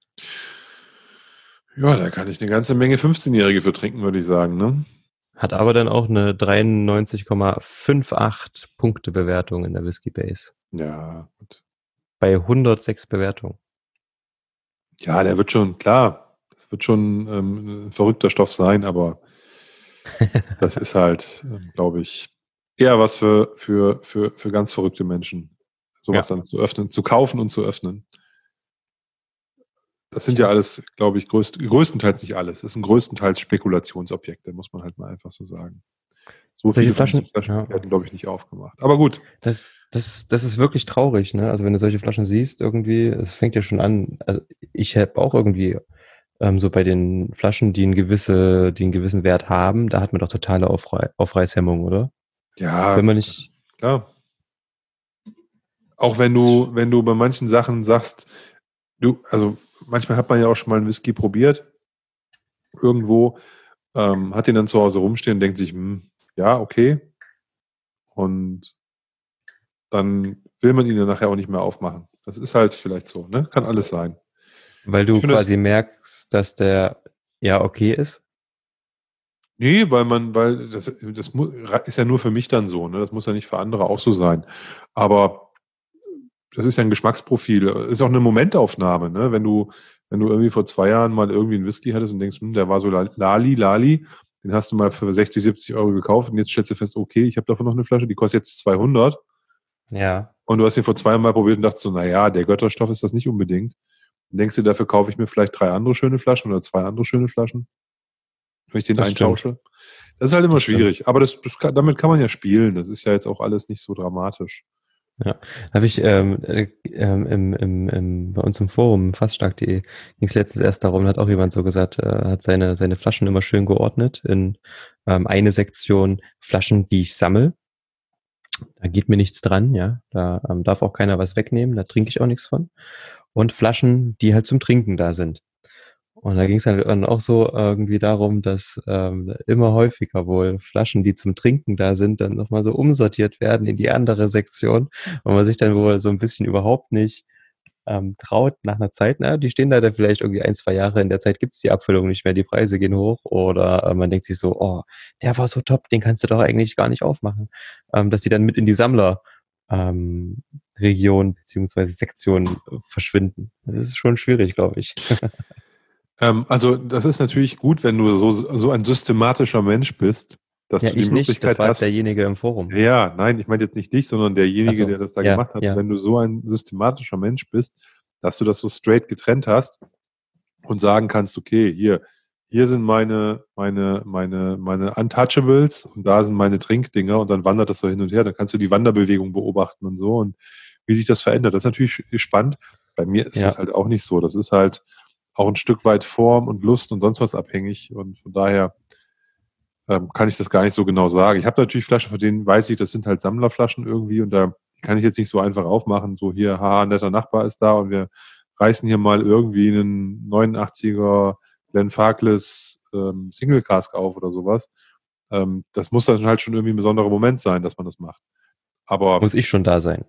Ja, da kann ich eine ganze Menge fünfzehnjährige für trinken, würde ich sagen, ne? Hat aber dann auch eine dreiundneunzig Komma fünfundachtzig Punkte Bewertung in der Whisky Base. Ja, gut. Bei hundertsechs Bewertungen. Ja, der wird schon, klar, das wird schon ähm, ein verrückter Stoff sein, aber das ist halt, ähm, glaube ich, eher was für, für, für, für ganz verrückte Menschen, sowas Ja. dann zu öffnen, zu kaufen und zu öffnen. Das sind ja alles, glaube ich, größt, größtenteils nicht alles. Das sind größtenteils Spekulationsobjekte, muss man halt mal einfach so sagen. So Solche viele Flaschen- Flaschen ja. werden, glaube ich, nicht aufgemacht. Aber gut. Das, das, das ist wirklich traurig, ne? Also wenn du solche Flaschen siehst, irgendwie, es fängt ja schon an. Also ich habe auch irgendwie ähm, so bei den Flaschen, die, ein gewisse, die einen gewissen Wert haben, da hat man doch totale Aufrei Aufreißhemmung, oder? Ja, Wenn man nicht. klar. Auch wenn du, wenn du bei manchen Sachen sagst, du, also manchmal hat man ja auch schon mal einen Whisky probiert, irgendwo, ähm, hat den dann zu Hause rumstehen und denkt sich, hm, ja, okay. Und dann will man ihn dann nachher auch nicht mehr aufmachen. Das ist halt vielleicht so, ne? Kann alles sein. Weil du Ich finde quasi merkst, dass der ja okay ist. Nee, weil man, weil das, das mu- ist ja nur für mich dann so, ne? Das muss ja nicht für andere auch so sein. Aber das ist ja ein Geschmacksprofil. Ist auch eine Momentaufnahme, ne? Wenn du, wenn du irgendwie vor zwei Jahren mal irgendwie einen Whisky hattest und denkst, hm, der war so Lali, Lali, den hast du mal für sechzig, siebzig Euro gekauft und jetzt stellst du fest, okay, ich habe davon noch eine Flasche, die kostet jetzt zweihundert Ja. und du hast ihn vor zwei Jahren mal probiert und dachtest so, naja, der Götterstoff ist das nicht unbedingt. Dann denkst du, dafür kaufe ich mir vielleicht drei andere schöne Flaschen oder zwei andere schöne Flaschen, wenn ich den Das eintausche. Das ist halt immer Das stimmt. schwierig, aber das, das kann, damit kann man ja spielen. Das ist ja jetzt auch alles nicht so dramatisch. Ja, habe ich ähm, äh, ähm, im, im, im, bei uns im Forum, faststark.de, ging es letztens erst darum, hat auch jemand so gesagt, äh, hat seine, seine Flaschen immer schön geordnet in ähm, eine Sektion Flaschen, die ich sammle. Da geht mir nichts dran, ja. Da ähm, darf auch keiner was wegnehmen, da trinke ich auch nichts von. Und Flaschen, die halt zum Trinken da sind. Und da ging es dann auch so irgendwie darum, dass ähm, immer häufiger wohl Flaschen, die zum Trinken da sind, dann nochmal so umsortiert werden in die andere Sektion und man sich dann wohl so ein bisschen überhaupt nicht ähm, traut nach einer Zeit. Na, die stehen da dann vielleicht irgendwie ein, zwei Jahre, in der Zeit gibt's die Abfüllung nicht mehr, die Preise gehen hoch oder äh, man denkt sich so, oh, der war so top, den kannst du doch eigentlich gar nicht aufmachen. Ähm, dass die dann mit in die Sammler ähm, Region beziehungsweise Sektion äh, verschwinden. Das ist schon schwierig, glaube ich. Ähm, also das ist natürlich gut, wenn du so, so ein systematischer Mensch bist, dass Ja, du die ich nicht, das Möglichkeit war hast. derjenige im Forum. Ja, nein, ich meine jetzt nicht dich, sondern derjenige, Ach so, der das da ja, gemacht hat. ja. Wenn du so ein systematischer Mensch bist, dass du das so straight getrennt hast und sagen kannst, okay, hier, hier sind meine, meine, meine, meine Untouchables und da sind meine Trinkdinger und dann wandert das so hin und her. Dann kannst du die Wanderbewegung beobachten und so und wie sich das verändert. Das ist natürlich spannend. Bei mir ist Ja. das halt auch nicht so. Das ist halt auch ein Stück weit Form und Lust und sonst was abhängig und von daher ähm, kann ich das gar nicht so genau sagen. Ich habe natürlich Flaschen, von denen weiß ich, das sind halt Sammlerflaschen irgendwie und da kann ich jetzt nicht so einfach aufmachen, so hier, haha, netter Nachbar ist da und wir reißen hier mal irgendwie einen neunundachtziger Glenfarclas ähm, Single Cask auf oder sowas. Ähm, das muss dann halt schon irgendwie ein besonderer Moment sein, dass man das macht. Aber Muss ich schon da sein.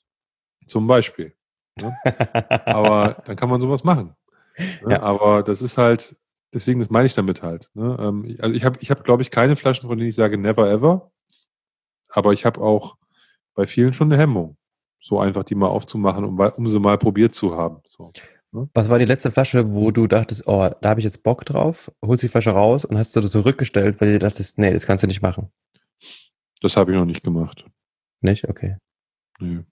zum Beispiel. Ne? Aber dann kann man sowas machen. Ne? Ja. Aber das ist halt, deswegen, das meine ich damit halt. Ne? Ähm, also ich habe, ich hab, glaube ich, keine Flaschen, von denen ich sage never ever. Aber ich habe auch bei vielen schon eine Hemmung, so einfach die mal aufzumachen, um, um sie mal probiert zu haben. So, ne? Was war die letzte Flasche, wo du dachtest, oh, da habe ich jetzt Bock drauf, holst die Flasche raus und hast du das zurückgestellt, weil du dachtest, nee, das kannst du nicht machen. Das habe ich noch nicht gemacht. Nicht? Okay. Nee.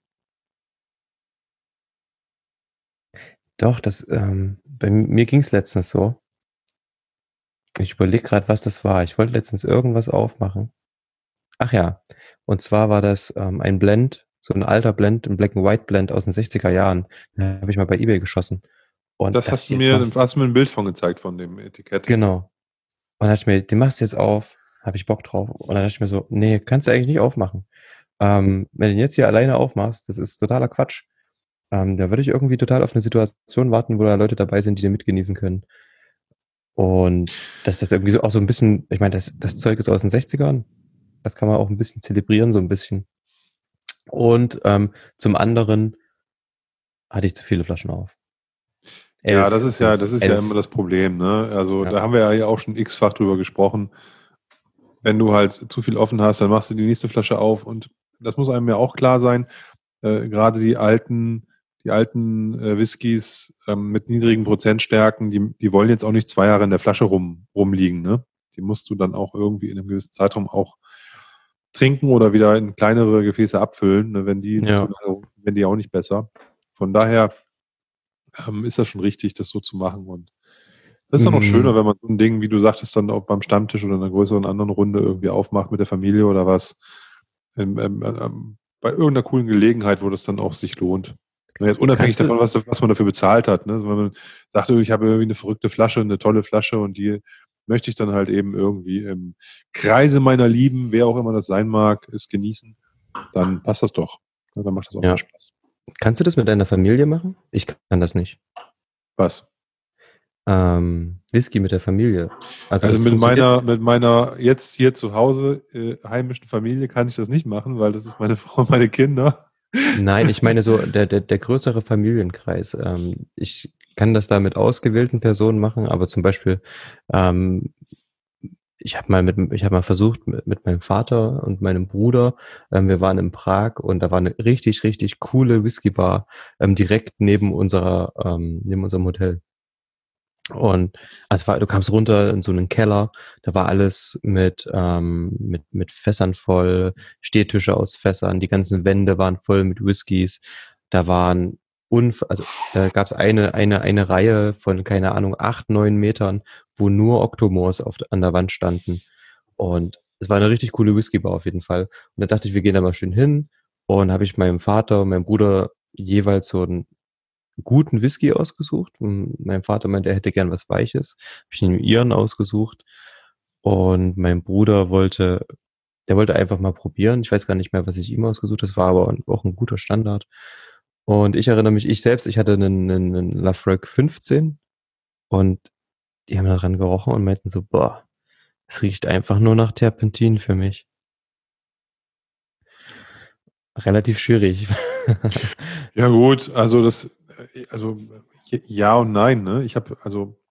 Doch, das, ähm, bei mir ging es letztens so. Ich überlege gerade, was das war. Ich wollte letztens irgendwas aufmachen. Ach ja, und zwar war das ähm, ein Blend, so ein alter Blend, ein Black and White Blend aus den sechziger Jahren. Da habe ich mal bei eBay geschossen. Und Das dachte hast ich, du jetzt mir, machst hast du mir ein Bild von gezeigt von dem Etikett. genau. Und dann dachte ich mir, den machst du jetzt auf, habe ich Bock drauf. Und dann dachte ich mir so, nee, kannst du eigentlich nicht aufmachen. Ähm, wenn du den jetzt hier alleine aufmachst, das ist totaler Quatsch. Ähm, da würde ich irgendwie total auf eine Situation warten, wo da Leute dabei sind, die den mitgenießen können. Und dass das irgendwie so auch so ein bisschen, ich meine, das, das Zeug ist aus den sechzigern. Das kann man auch ein bisschen zelebrieren, so ein bisschen. Und ähm, zum anderen hatte ich zu viele Flaschen auf. Ja, das Elf ist ja, sind's. das ist ja immer Elf. das Problem, ne? Also Ja. da haben wir ja hier auch schon x-fach drüber gesprochen. Wenn du halt zu viel offen hast, dann machst du die nächste Flasche auf und das muss einem ja auch klar sein. Äh, gerade die alten, die alten äh, Whiskys ähm, mit niedrigen Prozentstärken, die, die wollen jetzt auch nicht zwei Jahre in der Flasche rum, rumliegen, ne? Die musst du dann auch irgendwie in einem gewissen Zeitraum auch trinken oder wieder in kleinere Gefäße abfüllen, ne? Wenn die zu Ja. lange, wenn die auch nicht besser. Von daher ähm, ist das schon richtig, das so zu machen. Und das ist dann noch schöner, Mm, wenn man so ein Ding, wie du sagtest, dann auch beim Stammtisch oder in einer größeren anderen Runde irgendwie aufmacht mit der Familie oder was. Ähm, ähm, ähm, bei irgendeiner coolen Gelegenheit, wo das dann auch sich lohnt. Na, jetzt unabhängig kannst du, davon, was, was man dafür bezahlt hat. Ne? Also wenn man sagt, ich habe irgendwie eine verrückte Flasche, eine tolle Flasche und die möchte ich dann halt eben irgendwie im Kreise meiner Lieben, wer auch immer das sein mag, es genießen, dann passt das doch. Ja, dann macht das auch mehr ja, Spaß. kannst du das mit deiner Familie machen? Ich kann das nicht. Was? Ähm, Whisky mit der Familie. Also Also das mit funktioniert. meiner, mit meiner jetzt hier zu Hause äh, heimischen Familie kann ich das nicht machen, weil das ist meine Frau und meine Kinder. Nein, ich meine so der, der, der größere Familienkreis. Ähm, ich kann das da mit ausgewählten Personen machen, aber zum Beispiel, ähm, ich habe mal mit, ich habe mal versucht mit, mit meinem Vater und meinem Bruder. Ähm, wir waren in Prag und da war eine richtig, richtig coole Whiskybar ähm, direkt neben unserer, ähm, neben unserem Hotel. Und also es war, du kamst runter in so einen Keller, da war alles mit, ähm, mit, mit Fässern voll, Stehtische aus Fässern, die ganzen Wände waren voll mit Whiskys. Da waren unf also da gab es eine, eine, eine Reihe von, keine Ahnung, acht, neun Metern, wo nur Octomores auf, an der Wand standen. Und es war eine richtig coole Whiskybar auf jeden Fall. Und da dachte ich, wir gehen da mal schön hin. Und habe ich meinem Vater und meinem Bruder jeweils so ein guten Whisky ausgesucht. Und mein Vater meinte, er hätte gern was Weiches. Habe ich ihm ihren ausgesucht. Und mein Bruder wollte, der wollte einfach mal probieren. Ich weiß gar nicht mehr, was ich ihm ausgesucht habe. Das war aber auch ein guter Standard. Und ich erinnere mich, ich selbst, ich hatte einen, einen, einen Lafroig fünfzehn und die haben daran gerochen und meinten so, boah, es riecht einfach nur nach Terpentin für mich. Relativ schwierig. Ja gut, also das, also ja und nein, ne? Ich habe also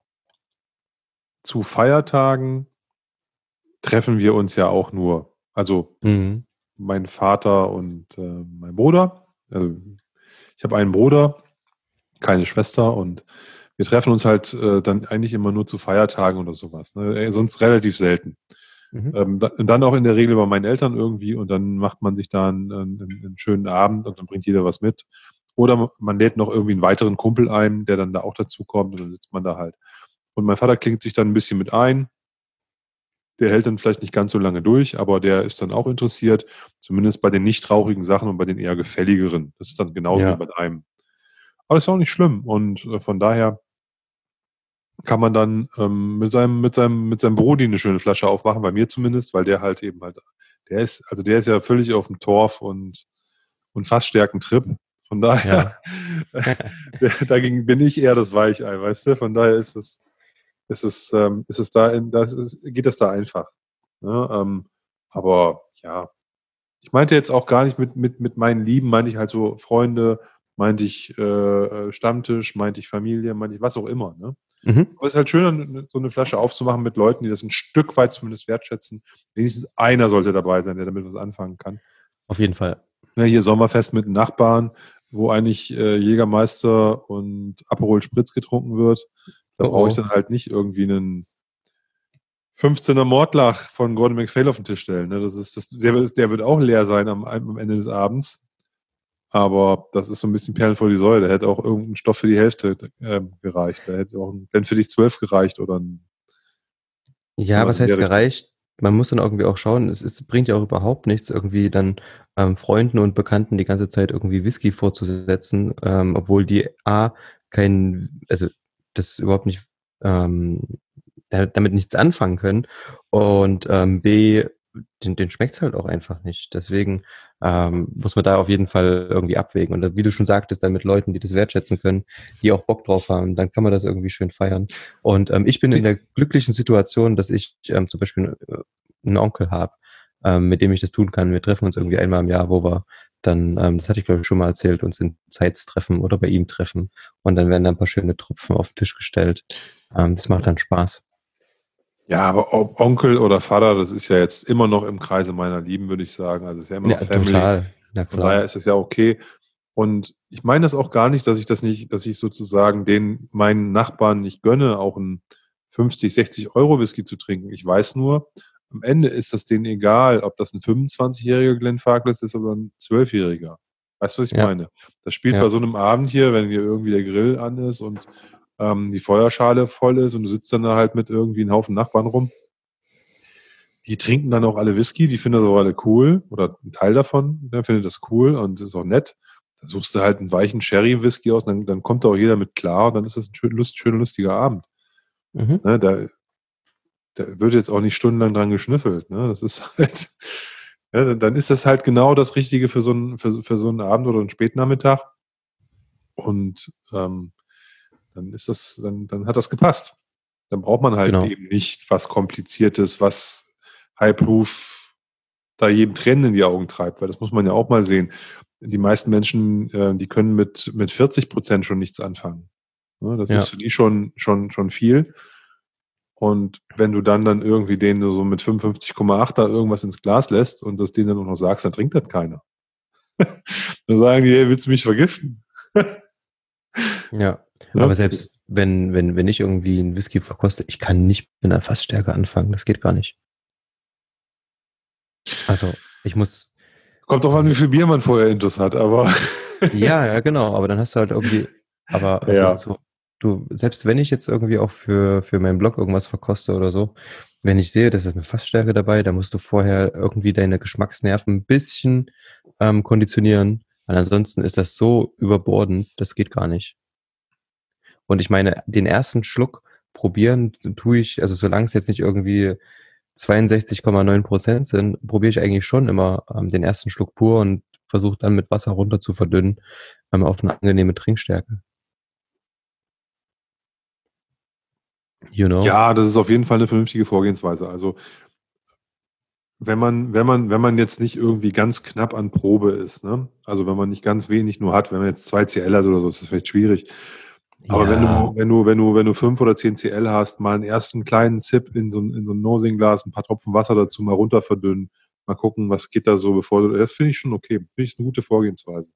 zu Feiertagen treffen wir uns ja auch nur. Also Mhm. mein Vater und äh, mein Bruder. Also ich habe einen Bruder, keine Schwester und wir treffen uns halt äh, dann eigentlich immer nur zu Feiertagen oder sowas. Ne? Äh, Sonst relativ selten. Mhm. Ähm, da, dann auch in der Regel bei meinen Eltern irgendwie und dann macht man sich da einen, einen, einen schönen Abend und dann bringt jeder was mit. Oder man lädt noch irgendwie einen weiteren Kumpel ein, der dann da auch dazu kommt und dann sitzt man da halt. Und mein Vater klingt sich dann ein bisschen mit ein. Der hält dann vielleicht nicht ganz so lange durch, aber der ist dann auch interessiert, zumindest bei den nicht traurigen Sachen und bei den eher gefälligeren. Das ist dann genauso wie Ja, bei einem. Aber das ist auch nicht schlimm und äh, von daher kann man dann ähm, mit seinem, mit seinem, mit seinem Brudi eine schöne Flasche aufmachen, bei mir zumindest, weil der halt eben halt, der ist, also der ist ja völlig auf dem Torf und, und Fassstärken-Trip. Von daher, ja. der, dagegen bin ich eher das Weichei, weißt du? Von daher ist es, ist es, ähm, ist es da, in, das ist, geht das da einfach. Ne? Ähm, aber ja, ich meinte jetzt auch gar nicht mit, mit, mit meinen Lieben, meinte ich halt so Freunde, meinte ich äh, Stammtisch, meinte ich Familie, meinte ich was auch immer. Ne? Mhm. Aber es ist halt schöner, so eine Flasche aufzumachen mit Leuten, die das ein Stück weit zumindest wertschätzen. Wenigstens einer sollte dabei sein, der damit was anfangen kann. Auf jeden Fall. Ja, hier Sommerfest mit Nachbarn, wo eigentlich äh, Jägermeister und Aperol Spritz getrunken wird. Da Oh brauche ich oh. dann halt nicht irgendwie einen fünfzehner Mordlach von Gordon MacPhail auf den Tisch stellen. Ne? Das ist, das, der, wird, der wird auch leer sein am, am Ende des Abends. Aber das ist so ein bisschen Perlen vor die Säule. Da hätte auch irgendein Stoff für die Hälfte äh, gereicht. Da hätte auch ein Blend für dich zwölf gereicht oder ein, Ja, sowas was in heißt der Richtung. gereicht? Man muss dann irgendwie auch schauen, es, es bringt ja auch überhaupt nichts, irgendwie dann ähm, Freunden und Bekannten die ganze Zeit irgendwie Whisky vorzusetzen, ähm, obwohl die A, kein, also das überhaupt nicht, ähm, da- damit nichts anfangen können. Und ähm, B, den, den schmeckt's halt auch einfach nicht. Deswegen ähm, muss man da auf jeden Fall irgendwie abwägen. Und wie du schon sagtest, dann mit Leuten, die das wertschätzen können, die auch Bock drauf haben, dann kann man das irgendwie schön feiern. Und ähm, ich bin in der glücklichen Situation, dass ich ähm, zum Beispiel äh, einen Onkel habe, ähm, mit dem ich das tun kann. Wir treffen uns irgendwie einmal im Jahr, wo wir dann, ähm, das hatte ich glaube ich schon mal erzählt, uns in Zeits treffen oder bei ihm treffen. Und dann werden da ein paar schöne Tropfen auf den Tisch gestellt. Ähm, das macht dann Spaß. Ja, aber ob Onkel oder Vater, das ist ja jetzt immer noch im Kreise meiner Lieben, würde ich sagen. Also es ist ja immer noch Ja, Family. total. Ja, Von daher klar. ist es ja okay. Und ich meine das auch gar nicht, dass ich das nicht, dass ich sozusagen den meinen Nachbarn nicht gönne, auch einen fünfzig, sechzig Euro Whisky zu trinken. Ich weiß nur, am Ende ist das denen egal, ob das ein fünfundzwanzigjähriger Glenfarclas ist oder ein zwölfjähriger. Weißt du, was ich Ja, meine? Das spielt bei ja. so einem Abend hier, wenn hier irgendwie der Grill an ist und ähm, die Feuerschale voll ist und du sitzt dann da halt mit irgendwie einem Haufen Nachbarn rum. Die trinken dann auch alle Whisky, die finden das auch alle cool oder ein Teil davon, der findet das cool und ist auch nett. Da suchst du halt einen weichen Sherry-Whisky aus, dann, dann kommt da auch jeder mit klar und dann ist das ein schön, lust, schön lustiger Abend. Mhm. Ne, da, da wird jetzt auch nicht stundenlang dran geschnüffelt. Ne? Das ist halt, ja, dann dann ist das halt genau das Richtige für so einen, für, für so einen Abend oder einen Spätnachmittag. Und ähm, dann ist das, dann, dann hat das gepasst. Dann braucht man halt Genau. eben nicht was Kompliziertes, was High-Proof da jedem Tränen in die Augen treibt, weil das muss man ja auch mal sehen. Die meisten Menschen, äh, die können mit, mit vierzig Prozent schon nichts anfangen. Ne, das ist Ja. für die schon, schon, schon viel. Und wenn du dann dann irgendwie denen so mit fünfundfünfzig Komma acht da irgendwas ins Glas lässt und das denen dann auch noch sagst, dann trinkt das keiner. Dann sagen die, hey, willst du mich vergiften? Ja. Ne? Aber selbst wenn, wenn, wenn ich irgendwie einen Whisky verkoste, ich kann nicht mit einer Fassstärke anfangen. Das geht gar nicht. Also, ich muss, Kommt drauf an, wie viel Bier man vorher intus hat, aber ja, ja, genau, aber dann hast du halt irgendwie, aber also ja. so, du, selbst wenn ich jetzt irgendwie auch für, für meinen Blog irgendwas verkoste oder so, wenn ich sehe, das ist eine Fassstärke dabei, dann musst du vorher irgendwie deine Geschmacksnerven ein bisschen ähm, konditionieren, weil ansonsten ist das so überbordend, das geht gar nicht. Und ich meine, den ersten Schluck probieren tue ich, also solange es jetzt nicht irgendwie zweiundsechzig Komma neun Prozent sind, probiere ich eigentlich schon immer ähm, den ersten Schluck pur und versuche dann mit Wasser runter zu verdünnen, ähm, auf eine angenehme Trinkstärke. You know? Ja, das ist auf jeden Fall eine vernünftige Vorgehensweise. Also wenn man, wenn man, wenn man jetzt nicht irgendwie ganz knapp an Probe ist, ne? Also wenn man nicht ganz wenig nur hat, wenn man jetzt zwei C L hat oder so, ist das vielleicht schwierig. Aber wenn Ja, du, wenn du, wenn du, wenn du fünf oder zehn C L hast, mal einen ersten kleinen Zip in so ein, in so ein Nosing-Glas, ein paar Tropfen Wasser dazu, mal runter verdünnen, mal gucken, was geht da so, bevor du, das finde ich schon okay. Finde ich eine gute Vorgehensweise.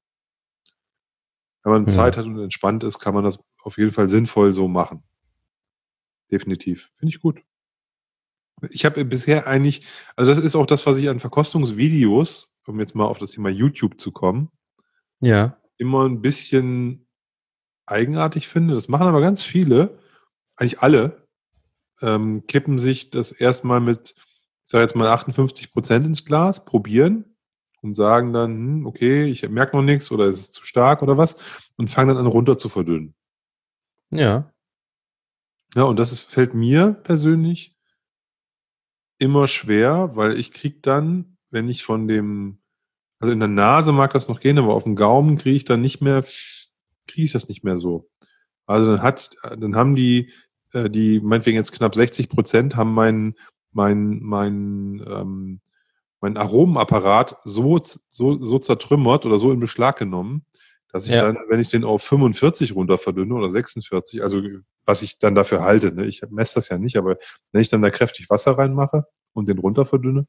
Wenn man hm. Zeit hat und entspannt ist, kann man das auf jeden Fall sinnvoll so machen. Definitiv. Finde ich gut. Ich habe bisher eigentlich, also das ist auch das, was ich an Verkostungsvideos, um jetzt mal auf das Thema YouTube zu kommen, Ja, immer ein bisschen eigenartig finde. Das machen aber ganz viele, eigentlich alle, ähm, kippen sich das erstmal mit, ich sage jetzt mal achtundfünfzig Prozent ins Glas, probieren und sagen dann, hm, okay, ich merke noch nichts oder es ist zu stark oder was und fangen dann an runter zu verdünnen. ja, Ja, und das ist, fällt mir persönlich immer schwer, weil ich kriege dann, wenn ich von dem, also in der Nase mag das noch gehen, aber auf dem Gaumen kriege ich dann nicht mehr, kriege ich das nicht mehr so. Also dann hat, dann haben die, äh, die meinetwegen jetzt knapp sechzig Prozent haben meinen, mein, mein, ähm, mein Aromenapparat so, so, so zertrümmert oder so in Beschlag genommen, dass ich ja. dann, wenn ich den auf fünfundvierzig runter verdünne oder sechsundvierzig, also was ich dann dafür halte, ne, ich messe das ja nicht, aber wenn ich dann da kräftig Wasser reinmache und den runter verdünne,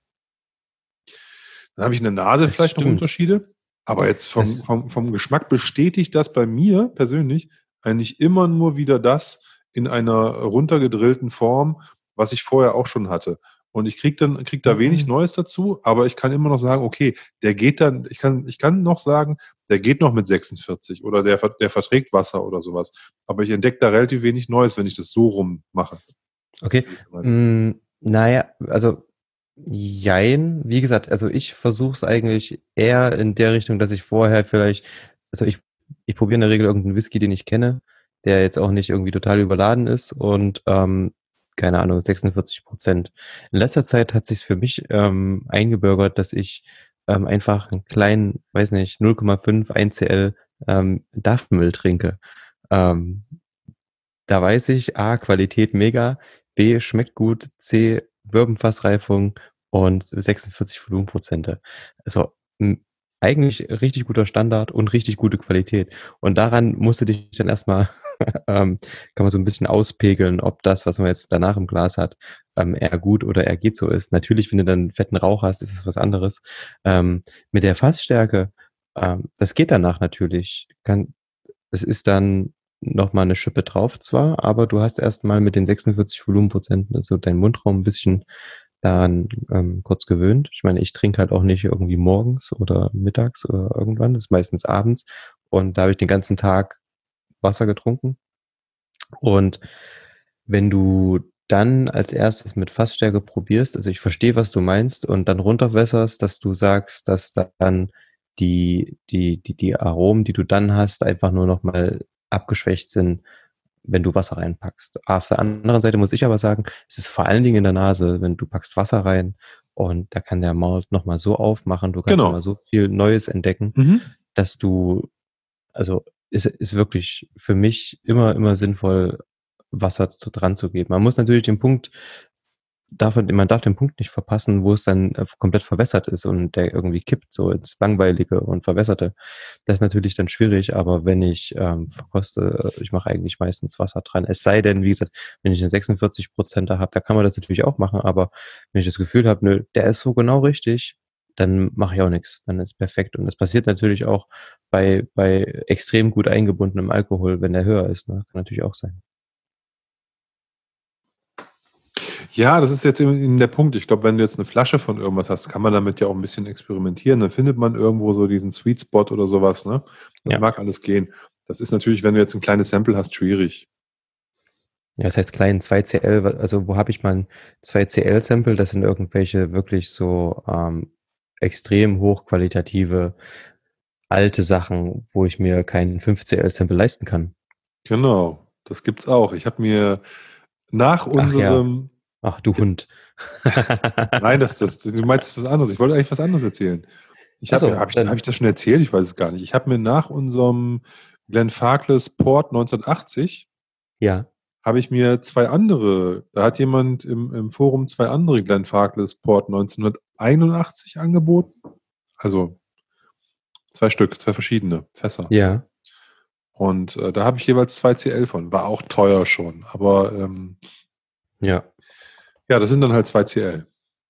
dann habe ich in der Nase Das vielleicht noch stimmt. Unterschiede. Aber jetzt vom, Das, vom, vom Geschmack bestätigt das bei mir persönlich eigentlich immer nur wieder das in einer runtergedrillten Form, was ich vorher auch schon hatte. Und ich krieg dann, krieg da wenig hm, Neues dazu, aber ich kann immer noch sagen, okay, der geht dann, ich kann, ich kann noch sagen, der geht noch mit sechsundvierzig oder der, der verträgt Wasser oder sowas. Aber ich entdecke da relativ wenig Neues, wenn ich das so rum mache. okay. Hm, naja, also jein, wie gesagt, also ich versuche es eigentlich eher in der Richtung, dass ich vorher vielleicht, also ich, ich probiere in der Regel irgendeinen Whisky, den ich kenne, der jetzt auch nicht irgendwie total überladen ist und ähm, keine Ahnung, sechsundvierzig Prozent. In letzter Zeit hat sich für mich ähm, eingebürgert, dass ich ähm, einfach einen kleinen, weiß nicht, null Komma fünf, ein Cl ähm, D A F-Müll trinke. Ähm, Da weiß ich, A, Qualität mega, B, schmeckt gut, C, Birbenfassreifung und sechsundvierzig Volumenprozente. Also m, eigentlich richtig guter Standard und richtig gute Qualität. Und daran musst du dich dann erstmal, ähm, kann man so ein bisschen auspegeln, ob das, was man jetzt danach im Glas hat, ähm, eher gut oder eher geht so ist. Natürlich, wenn du dann fetten Rauch hast, ist es was anderes. Ähm, mit der Fassstärke, ähm, das geht danach natürlich. Kann, es ist dann noch mal eine Schippe drauf zwar, aber du hast erst mal mit den sechsundvierzig Volumenprozenten so deinen Mundraum ein bisschen daran ähm, kurz gewöhnt. Ich meine, ich trinke halt auch nicht irgendwie morgens oder mittags oder irgendwann, das ist meistens abends und da habe ich den ganzen Tag Wasser getrunken. Und wenn du dann als erstes mit Fassstärke probierst, also ich verstehe, was du meinst, und dann runterwässerst, dass du sagst, dass dann die, die, die, die Aromen, die du dann hast, einfach nur noch mal abgeschwächt sind, wenn du Wasser reinpackst. Auf der anderen Seite muss ich aber sagen, es ist vor allen Dingen in der Nase, wenn du packst Wasser rein und da kann der Malt noch mal so aufmachen, du kannst noch mal Genau. so viel Neues entdecken, Mhm. dass du, also ist, ist wirklich für mich immer, immer sinnvoll, Wasser zu, dran zu geben. Man muss natürlich den Punkt, darf, man darf den Punkt nicht verpassen, wo es dann äh, komplett verwässert ist und der irgendwie kippt, so ins Langweilige und Verwässerte. Das ist natürlich dann schwierig, aber wenn ich ähm, verkoste, äh, ich mache eigentlich meistens Wasser dran. Es sei denn, wie gesagt, wenn ich einen sechsundvierzig Prozenter habe, da kann man das natürlich auch machen, aber wenn ich das Gefühl habe, nö, der ist so genau richtig, dann mache ich auch nichts. Dann ist perfekt. Und das passiert natürlich auch bei, bei extrem gut eingebundenem Alkohol, wenn der höher ist. Ne? Kann natürlich auch sein. Ja, das ist jetzt eben eben der Punkt. Ich glaube, wenn du jetzt eine Flasche von irgendwas hast, kann man damit ja auch ein bisschen experimentieren. Dann findet man irgendwo so diesen Sweet Spot oder sowas, ne? Das Ja. mag alles gehen. Das ist natürlich, wenn du jetzt ein kleines Sample hast, schwierig. Ja, das heißt klein zwei C L, wa- also wo habe ich mein zwei C L-Sample? Das sind irgendwelche wirklich so ähm, extrem hochqualitative alte Sachen, wo ich mir keinen fünf C L-Sample leisten kann. Genau, das gibt's auch. Ich habe mir nach Ach ja, unserem, ach du Hund. nein, das, das, du meinst was anderes. Ich wollte eigentlich was anderes erzählen. Ich habe, Achso, habe ich, habe dann ich das schon erzählt? Ich weiß es gar nicht. Ich habe mir nach unserem Glenfarclas Port neunzehnhundertachtzig ja, habe ich mir zwei andere, da hat jemand im, im Forum zwei andere Glenfarclas Port neunzehnhunderteinundachtzig angeboten. Also zwei Stück, zwei verschiedene Fässer. ja, Und äh, da habe ich jeweils zwei C L von. War auch teuer schon. Aber ähm, ja, ja, das sind dann halt zwei C L.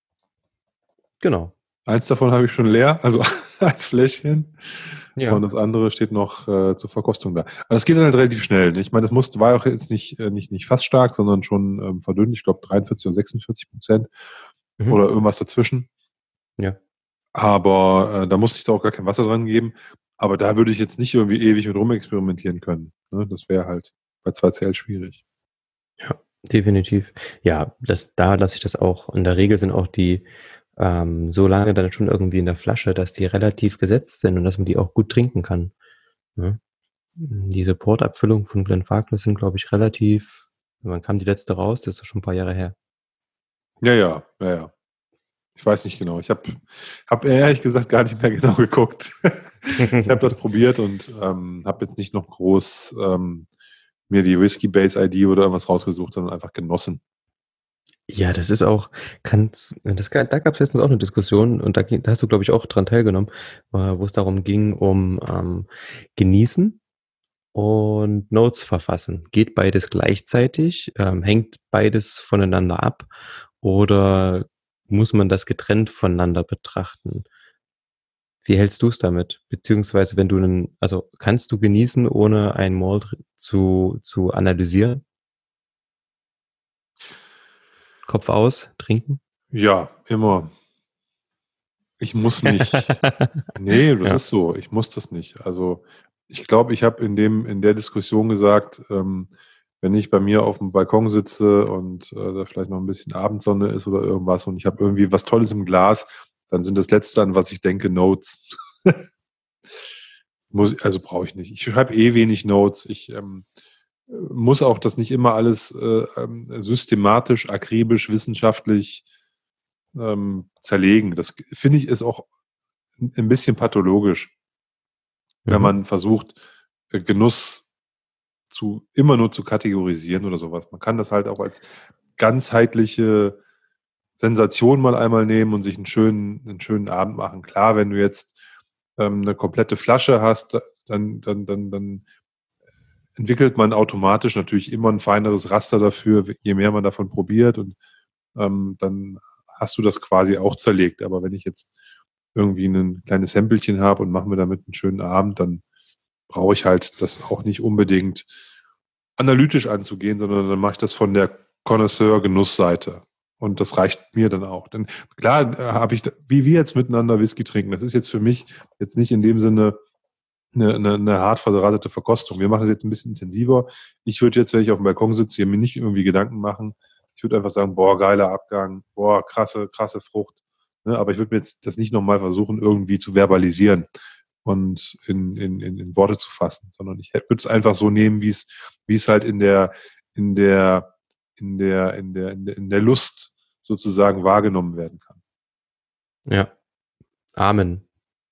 genau. Eins davon habe ich schon leer, also ein Fläschchen. Und Ja. das andere steht noch äh, zur Verkostung da. Aber das geht dann halt relativ schnell. Ne? Ich meine, das musste, war auch jetzt nicht, äh, nicht, nicht fast stark, sondern schon ähm, verdünnt. Ich glaube dreiundvierzig oder sechsundvierzig Prozent Mhm. oder irgendwas dazwischen. Ja. Aber äh, da musste ich da auch gar kein Wasser dran geben. Aber da würde ich jetzt nicht irgendwie ewig mit rumexperimentieren können. Ne? Das wäre halt bei zwei C L schwierig. Ja, definitiv. Ja, das, da lasse ich das auch. In der Regel sind auch die ähm, so lange dann schon irgendwie in der Flasche, dass die relativ gesetzt sind und dass man die auch gut trinken kann. Ne? Diese Portabfüllung von Glenfarclas sind, glaube ich, relativ. Wann kam die letzte raus? Das ist doch schon ein paar Jahre her. Ja, ja, ja, ja. Ich weiß nicht genau. Ich habe hab ehrlich gesagt gar nicht mehr genau geguckt. Ich habe das probiert und ähm, habe jetzt nicht noch groß ähm, mir die Whiskey Base I D oder irgendwas rausgesucht, sondern einfach genossen. Ja, das ist auch, kann's, das, ga- da gab es letztens auch eine Diskussion und da, ging- da hast du, glaube ich, auch dran teilgenommen, äh, wo es darum ging, um ähm, Genießen und Notes verfassen. Geht beides gleichzeitig? Ähm, hängt beides voneinander ab? Oder muss man das getrennt voneinander betrachten? Wie hältst du es damit? Beziehungsweise, wenn du einen, also kannst du genießen, ohne ein Malt zu, zu analysieren? Kopf aus, trinken? Ja, immer. Ich muss nicht. Nee, das Ja. ist so. Ich muss das nicht. Also ich glaube, ich habe in dem, in der Diskussion gesagt, ähm, wenn ich bei mir auf dem Balkon sitze und äh, da vielleicht noch ein bisschen Abendsonne ist oder irgendwas und ich habe irgendwie was Tolles im Glas, dann sind das Letzte, an was ich denke, Notes. Muss, also brauche ich nicht. Ich schreibe eh wenig Notes. Ich ähm, muss auch das nicht immer alles äh, ähm, systematisch, akribisch, wissenschaftlich ähm, zerlegen. Das finde ich ist auch ein bisschen pathologisch, wenn Mhm. man versucht, äh, Genuss zu immer nur zu kategorisieren oder sowas. Man kann das halt auch als ganzheitliche Sensation mal einmal nehmen und sich einen schönen, einen schönen Abend machen. Klar, wenn du jetzt ähm, eine komplette Flasche hast, dann, dann, dann, dann entwickelt man automatisch natürlich immer ein feineres Raster dafür, je mehr man davon probiert und ähm, dann hast du das quasi auch zerlegt. Aber wenn ich jetzt irgendwie ein kleines Samplechen habe und mache mir damit einen schönen Abend, dann brauche ich halt das auch nicht unbedingt analytisch anzugehen, sondern dann mache ich das von der Connoisseur-Genussseite. Und das reicht mir dann auch. Denn klar äh, habe ich, wie wir jetzt miteinander Whisky trinken, das ist jetzt für mich jetzt nicht in dem Sinne eine, eine, eine hart verdrahtete Verkostung. Wir machen es jetzt ein bisschen intensiver. Ich würde jetzt, wenn ich auf dem Balkon sitze, hier mir nicht irgendwie Gedanken machen. Ich würde einfach sagen, boah, geiler Abgang, boah, krasse, krasse Frucht. Ne, aber ich würde mir jetzt das nicht nochmal versuchen, irgendwie zu verbalisieren und in, in, in, in Worte zu fassen, sondern ich würde es einfach so nehmen, wie es, wie es halt in der, in der, in der, in der, in der, in der Lust sozusagen wahrgenommen werden kann. Ja. Amen.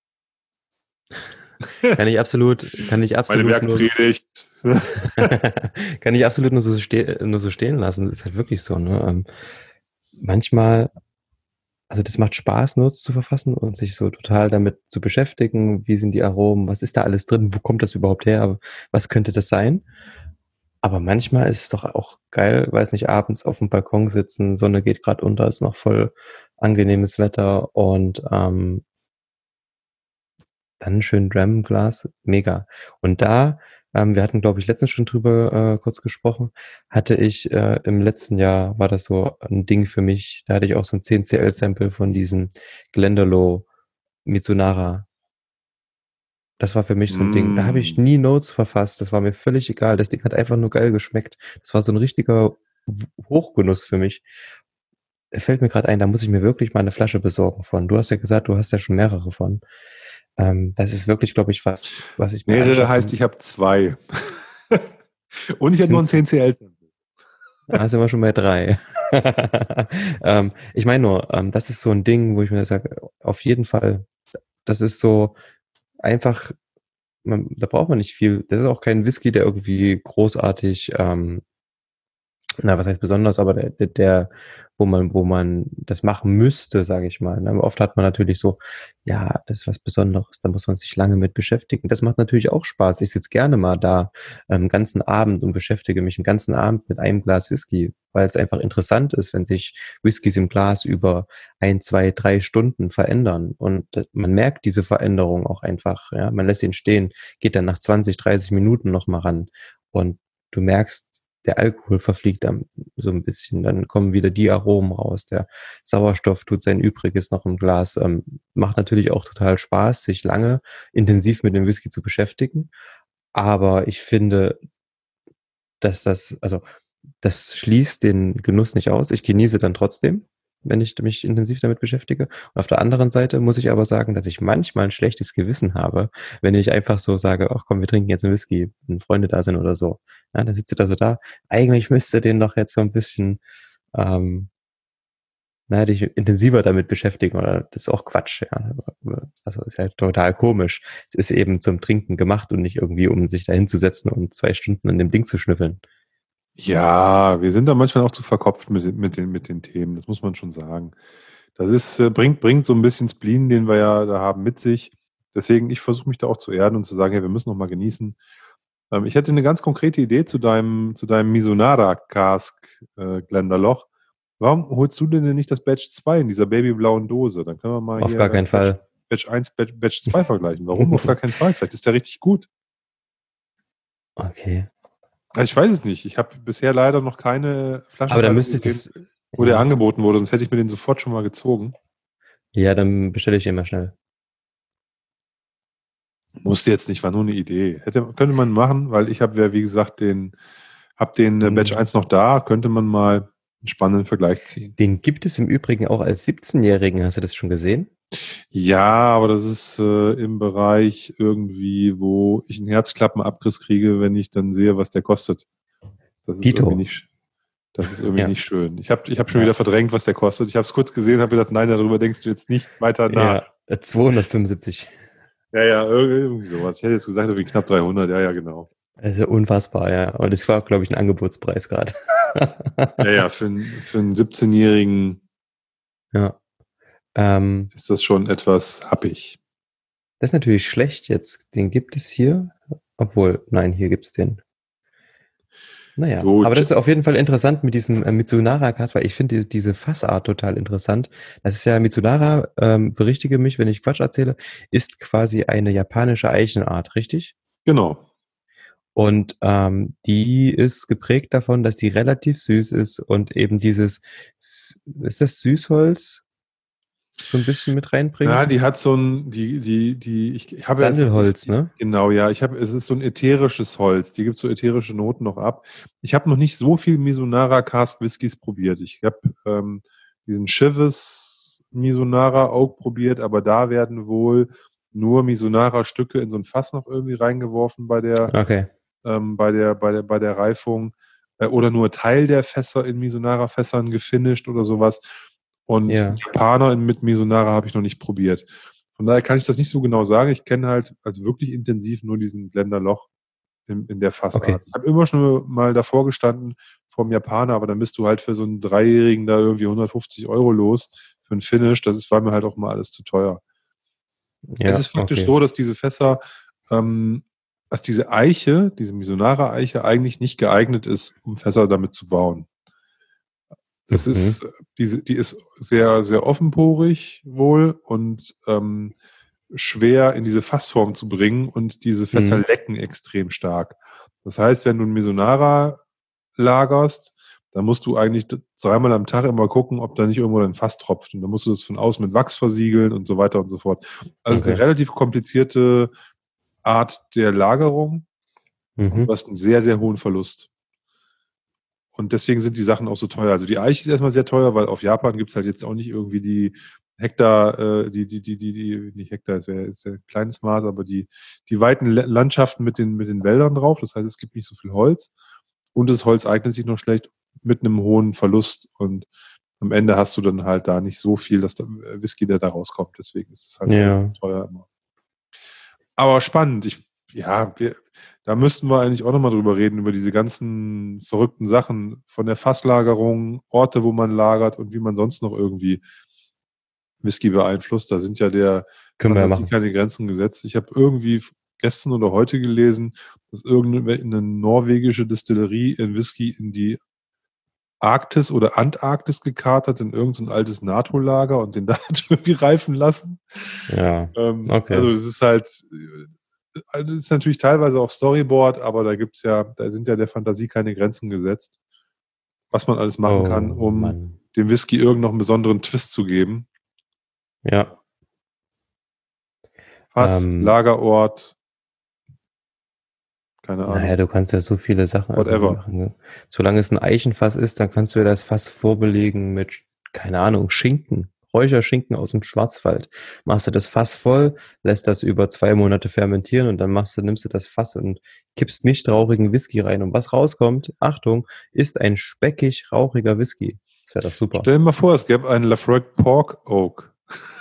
Kann ich absolut, kann ich Meine absolut nur, Bergpredigt. kann ich absolut nur so, ste nur so stehen lassen. Das ist halt wirklich so, ne? Ähm, manchmal, also das macht Spaß, Notes zu verfassen und sich so total damit zu beschäftigen. Wie sind die Aromen? Was ist da alles drin? Wo kommt das überhaupt her? Was könnte das sein? Aber manchmal ist es doch auch geil, weiß nicht, abends auf dem Balkon sitzen, Sonne geht gerade unter, ist noch voll angenehmes Wetter und ähm, dann schön Dram-Glas, mega. Und da, ähm, wir hatten, glaube ich, letztens schon drüber äh, kurz gesprochen, hatte ich äh, im letzten Jahr, war das so ein Ding für mich, da hatte ich auch so ein zehn C L-Sample von diesem Glendalough Mitsunara. Das war für mich so ein Ding. Da habe ich Mm. nie Notes verfasst. Das war mir völlig egal. Das Ding hat einfach nur geil geschmeckt. Das war so ein richtiger W- Hochgenuss für mich. Da fällt mir gerade ein, da muss ich mir wirklich mal eine Flasche besorgen von. Du hast ja gesagt, du hast ja schon mehrere von. Ähm, das ist wirklich, glaube ich, was, was ich mir Mehrere heißt, anschaffen. ich habe zwei. Und ich habe noch ein Sind's, zehn C L. ah, sind wir schon bei drei. ähm, ich meine nur, ähm, das ist so ein Ding, wo ich mir sage, auf jeden Fall, das ist so einfach, man, da braucht man nicht viel. Das ist auch kein Whisky, der irgendwie großartig ähm, na, was heißt besonders, aber der, der, der, wo man, wo man das machen müsste, sage ich mal. Ne? Oft hat man natürlich so, ja, das ist was Besonderes, da muss man sich lange mit beschäftigen. Das macht natürlich auch Spaß. Ich sitze gerne mal da ähm, ganzen Abend und beschäftige mich einen ganzen Abend mit einem Glas Whisky, weil es einfach interessant ist, wenn sich Whiskys im Glas über ein, zwei, drei Stunden verändern. Und äh, man merkt diese Veränderung auch einfach. Ja? Man lässt ihn stehen, geht dann nach zwanzig, dreißig Minuten nochmal ran. Und du merkst, der Alkohol verfliegt dann so ein bisschen, dann kommen wieder die Aromen raus, der Sauerstoff tut sein Übriges noch im Glas, ähm, macht natürlich auch total Spaß, sich lange intensiv mit dem Whisky zu beschäftigen, aber ich finde, dass das, also das schließt den Genuss nicht aus. Ich genieße dann trotzdem, wenn ich mich intensiv damit beschäftige. Und auf der anderen Seite muss ich aber sagen, dass ich manchmal ein schlechtes Gewissen habe, wenn ich einfach so sage, ach komm, wir trinken jetzt einen Whisky, wenn Freunde da sind oder so. Ja, dann sitzt du da so da. Eigentlich müsste den doch jetzt so ein bisschen, ähm, naja, dich intensiver damit beschäftigen oder das ist auch Quatsch, ja. Also ist halt total komisch. Es ist eben zum Trinken gemacht und nicht irgendwie, um sich da hinzusetzen und zwei Stunden an dem Ding zu schnüffeln. Ja, wir sind da manchmal auch zu verkopft mit, den- mit, den, mit den Themen, das muss man schon sagen. Das ist, äh, bringt, bringt so ein bisschen Spleen, den wir ja da haben, mit sich. Deswegen, ich versuche mich da auch zu erden und zu sagen, hey, wir müssen noch mal genießen. Ähm, ich hätte eine ganz konkrete Idee zu deinem, zu deinem Mizunara-Cask, äh, Glendalough. Warum holst du denn nicht das Batch zwei in dieser babyblauen Dose? Dann können wir mal Auf hier gar äh, keinen Batch, Fall. Batch eins, Batch, Batch zwei vergleichen. Warum? Auf gar keinen Fall. Vielleicht ist der richtig gut. Okay. Also ich weiß es nicht. Ich habe bisher leider noch keine Aber dann Flaschenteile müsste ich gesehen, das, wo der ja. angeboten wurde, sonst hätte ich mir den sofort schon mal gezogen. Ja, dann bestelle ich den mal schnell. Musste jetzt nicht, war nur eine Idee. Hätte, könnte man machen, weil ich habe ja, wie gesagt, den, habe den äh, Batch Den, eins noch da, könnte man mal einen spannenden Vergleich ziehen. den gibt es im Übrigen auch als siebzehn-Jährigen. Hast du das schon gesehen? Ja, aber das ist äh, im Bereich irgendwie, wo ich einen Herzklappenabriss kriege, wenn ich dann sehe, was der kostet. Das ist Dito. irgendwie nicht, das ist irgendwie Ja. nicht schön. Ich habe ich hab schon Ja. wieder verdrängt, was der kostet. Ich habe es kurz gesehen, habe gedacht, nein, darüber denkst du jetzt nicht weiter nach. Ja, äh, zweihundertfünfundsiebzig. Ja, ja, irgendwie sowas. Ich hätte jetzt gesagt, irgendwie knapp dreihundert. Ja, ja, genau. Also unfassbar, ja. Und das war, glaube ich, ein Angebotspreis gerade. Ja, ja, für, einen- für einen siebzehnjährigen Ja. Ähm, ist das schon etwas happig. das ist natürlich schlecht jetzt. Den gibt es hier. Obwohl, nein, hier gibt es den. Naja, Gut. aber das ist auf jeden Fall interessant mit diesem äh, Mitsunara-Cast, weil ich finde diese, diese Fassart total interessant. Das ist ja Mitsunara, ähm, berichtige mich, wenn ich Quatsch erzähle, ist quasi eine japanische Eichenart, richtig? Genau. Und ähm, die ist geprägt davon, dass die relativ süß ist und eben dieses, Sü- ist das Süßholz so ein bisschen mit reinbringt? Ja, die hat so ein, die, die, die, ich, ich habe jetzt Sandelholz, nicht, ne? genau, ja, ich habe, es ist so ein ätherisches Holz, die gibt so ätherische Noten noch ab. Ich habe noch nicht so viel Mizunara Cask Whiskys probiert. Ich habe ähm, diesen Chivas Mizunara Oak probiert, aber da werden wohl nur Mizunara Stücke in so ein Fass noch irgendwie reingeworfen bei der, Okay. ähm, bei der, bei der, bei der Reifung, äh, oder nur Teil der Fässer in Mizunara Fässern gefinisht oder sowas. Und Ja. Japaner mit Mizunara habe ich noch nicht probiert. Von daher kann ich das nicht so genau sagen. Ich kenne halt als wirklich intensiv nur diesen Blenderloch in, in der Fassart. Okay. Ich habe immer schon mal davor gestanden vom Japaner, aber dann bist du halt für so einen Dreijährigen da irgendwie hundertfünfzig Euro los für einen Finish. Das ist, war mir halt auch mal alles zu teuer. Ja, Es ist faktisch okay. so, dass diese Fässer, ähm, dass diese Eiche, diese Mizunara-Eiche eigentlich nicht geeignet ist, um Fässer damit zu bauen. Das Mhm. ist, diese, die ist sehr, sehr offenporig wohl und ähm, schwer in diese Fassform zu bringen und diese Fässer Mhm. lecken extrem stark. Das heißt, wenn du ein Mizunara lagerst, dann musst du eigentlich d- dreimal am Tag immer gucken, ob da nicht irgendwo ein Fass tropft. Und dann musst du das von außen mit Wachs versiegeln und so weiter und so fort. Also es ist eine Okay. relativ komplizierte Art der Lagerung und du Mhm. hast einen sehr, sehr hohen Verlust. Und deswegen sind die Sachen auch so teuer. Also die Eiche ist erstmal sehr teuer, weil auf Japan gibt es halt jetzt auch nicht irgendwie die Hektar, äh, die, die, die, die, die, nicht Hektar, es wäre ist ja ein kleines Maß, aber die, die weiten Le- Landschaften mit den, mit den Wäldern drauf. Das heißt, es gibt nicht so viel Holz. Und das Holz eignet sich noch schlecht mit einem hohen Verlust. Und am Ende hast du dann halt da nicht so viel, dass der Whisky, der da rauskommt. Deswegen ist es halt Ja. relativ teuer immer. Aber spannend. Ich, ja, wir, da müssten wir eigentlich auch nochmal drüber reden, über diese ganzen verrückten Sachen von der Fasslagerung, Orte, wo man lagert und wie man sonst noch irgendwie Whisky beeinflusst. Da sind ja der Können wir ja Fantasie machen. keine Grenzen gesetzt. Ich habe irgendwie gestern oder heute gelesen, dass irgendeine norwegische Distillerie in Whisky in die Arktis oder Antarktis gekarrt hat, in irgendein altes NATO-Lager und den da hat irgendwie reifen lassen. Ja. Ähm, Okay. Also es ist halt, äh, das ist natürlich teilweise auch Storyboard, aber da gibt's ja, da sind ja der Fantasie keine Grenzen gesetzt, was man alles machen kann, Oh um Mann. dem Whisky irgend noch einen besonderen Twist zu geben. Ja. Fass, Ähm, Lagerort, keine naja, Ahnung, du kannst ja so viele Sachen irgendwie whatever. machen. Ne? Solange es ein Eichenfass ist, dann kannst du ja das Fass vorbelegen mit, keine Ahnung, Schinken. Räucherschinken aus dem Schwarzwald. Machst du das Fass voll, lässt das über zwei Monate fermentieren und dann machst du, nimmst du das Fass und kippst nicht rauchigen Whisky rein. Und was rauskommt, Achtung, ist ein speckig rauchiger Whisky. Das wäre doch super. Stell dir mal vor, es gäbe einen Lafroig Pork Oak.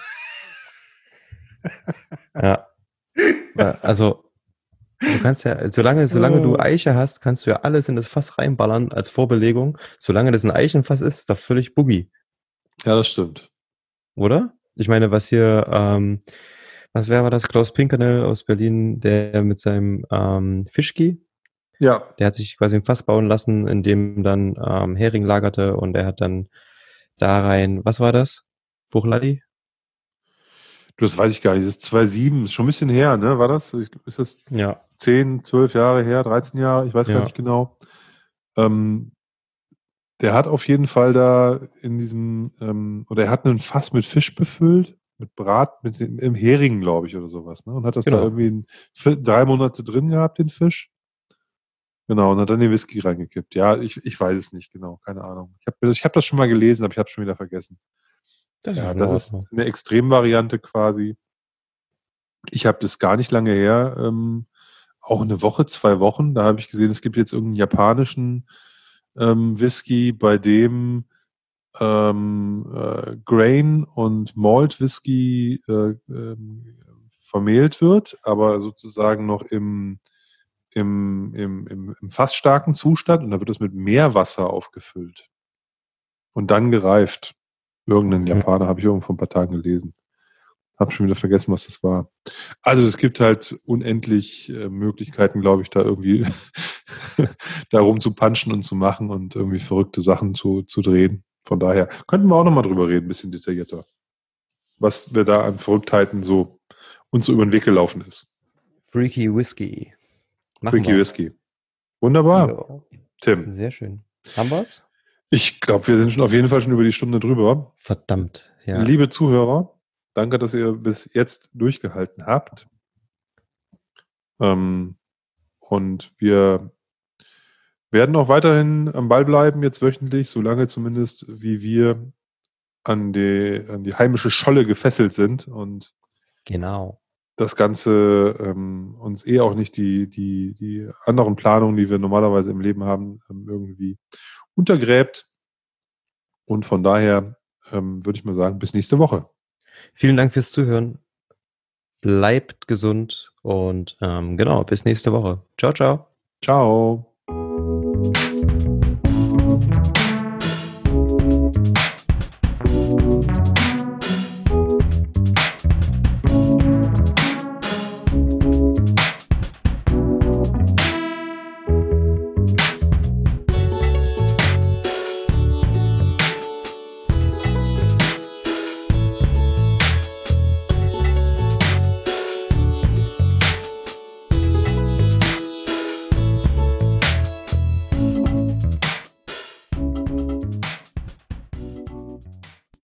Ja. Also, du kannst ja, solange, solange du Eiche hast, kannst du ja alles in das Fass reinballern als Vorbelegung. Solange das ein Eichenfass ist, ist doch völlig boogie, Ja, das stimmt. oder? Ich meine, was hier, ähm, was wäre das? Klaus Pinkernel aus Berlin, der mit seinem ähm, Fischki, Ja, der hat sich quasi ein Fass bauen lassen, in dem dann ähm, Hering lagerte und er hat dann da rein, was war das? Buchladi? das weiß ich gar nicht. Das ist zwei Komma sieben, ist schon ein bisschen her, ne? War das? Ich- Ist das Ja, zehn, zwölf Jahre her, dreizehn Jahre? Ich weiß gar ja, nicht genau. Ähm, Der hat auf jeden Fall da in diesem, ähm, oder er hat einen Fass mit Fisch befüllt, mit Brat, mit dem, im Hering, glaube ich, oder sowas, ne? Und hat das da genau. irgendwie in, vier, drei Monate drin gehabt, den Fisch. Genau, und hat dann den Whisky reingekippt. Ja, ich, ich weiß es nicht genau, keine Ahnung. Ich habe ich hab das schon mal gelesen, aber ich habe es schon wieder vergessen. Das ist Ja, in das Ordnung. ist eine Extremvariante quasi. Ich habe das gar nicht lange her, ähm, auch eine Woche, zwei Wochen, da habe ich gesehen, es gibt jetzt irgendeinen japanischen ähm, Whisky, bei dem ähm, äh, Grain und Malt Whisky äh, ähm, vermehlt wird, aber sozusagen noch im, im, im, im, im fassstarken Zustand, und da wird es mit Meerwasser aufgefüllt und dann gereift. Irgendeinen Mhm. Japaner habe ich irgendwo vor ein paar Tagen gelesen. Hab schon wieder vergessen, was das war. Also es gibt halt unendlich äh, Möglichkeiten, glaube ich, da irgendwie da rumzupanschen und zu machen und irgendwie verrückte Sachen zu, zu drehen. Von daher könnten wir auch nochmal drüber reden, ein bisschen detaillierter. Was wir da an Verrücktheiten so uns so über den Weg gelaufen ist. Freaky Whisky. Machen Freaky wir. Whisky. Wunderbar. Jo. Tim, Sehr schön. Haben wir's? ich glaube, wir sind schon auf jeden Fall schon über die Stunde drüber. Verdammt, ja. Liebe Zuhörer, danke, dass ihr bis jetzt durchgehalten habt. Ähm, und wir werden auch weiterhin am Ball bleiben, jetzt wöchentlich, solange zumindest wie wir an die, an die heimische Scholle gefesselt sind und Genau. das Ganze ähm, uns eh auch nicht die, die, die anderen Planungen, die wir normalerweise im Leben haben, ähm, irgendwie untergräbt. Und von daher ähm, würde ich mal sagen, bis nächste Woche. Vielen Dank fürs Zuhören. Bleibt gesund und ähm, genau, bis nächste Woche. Ciao, ciao. Ciao.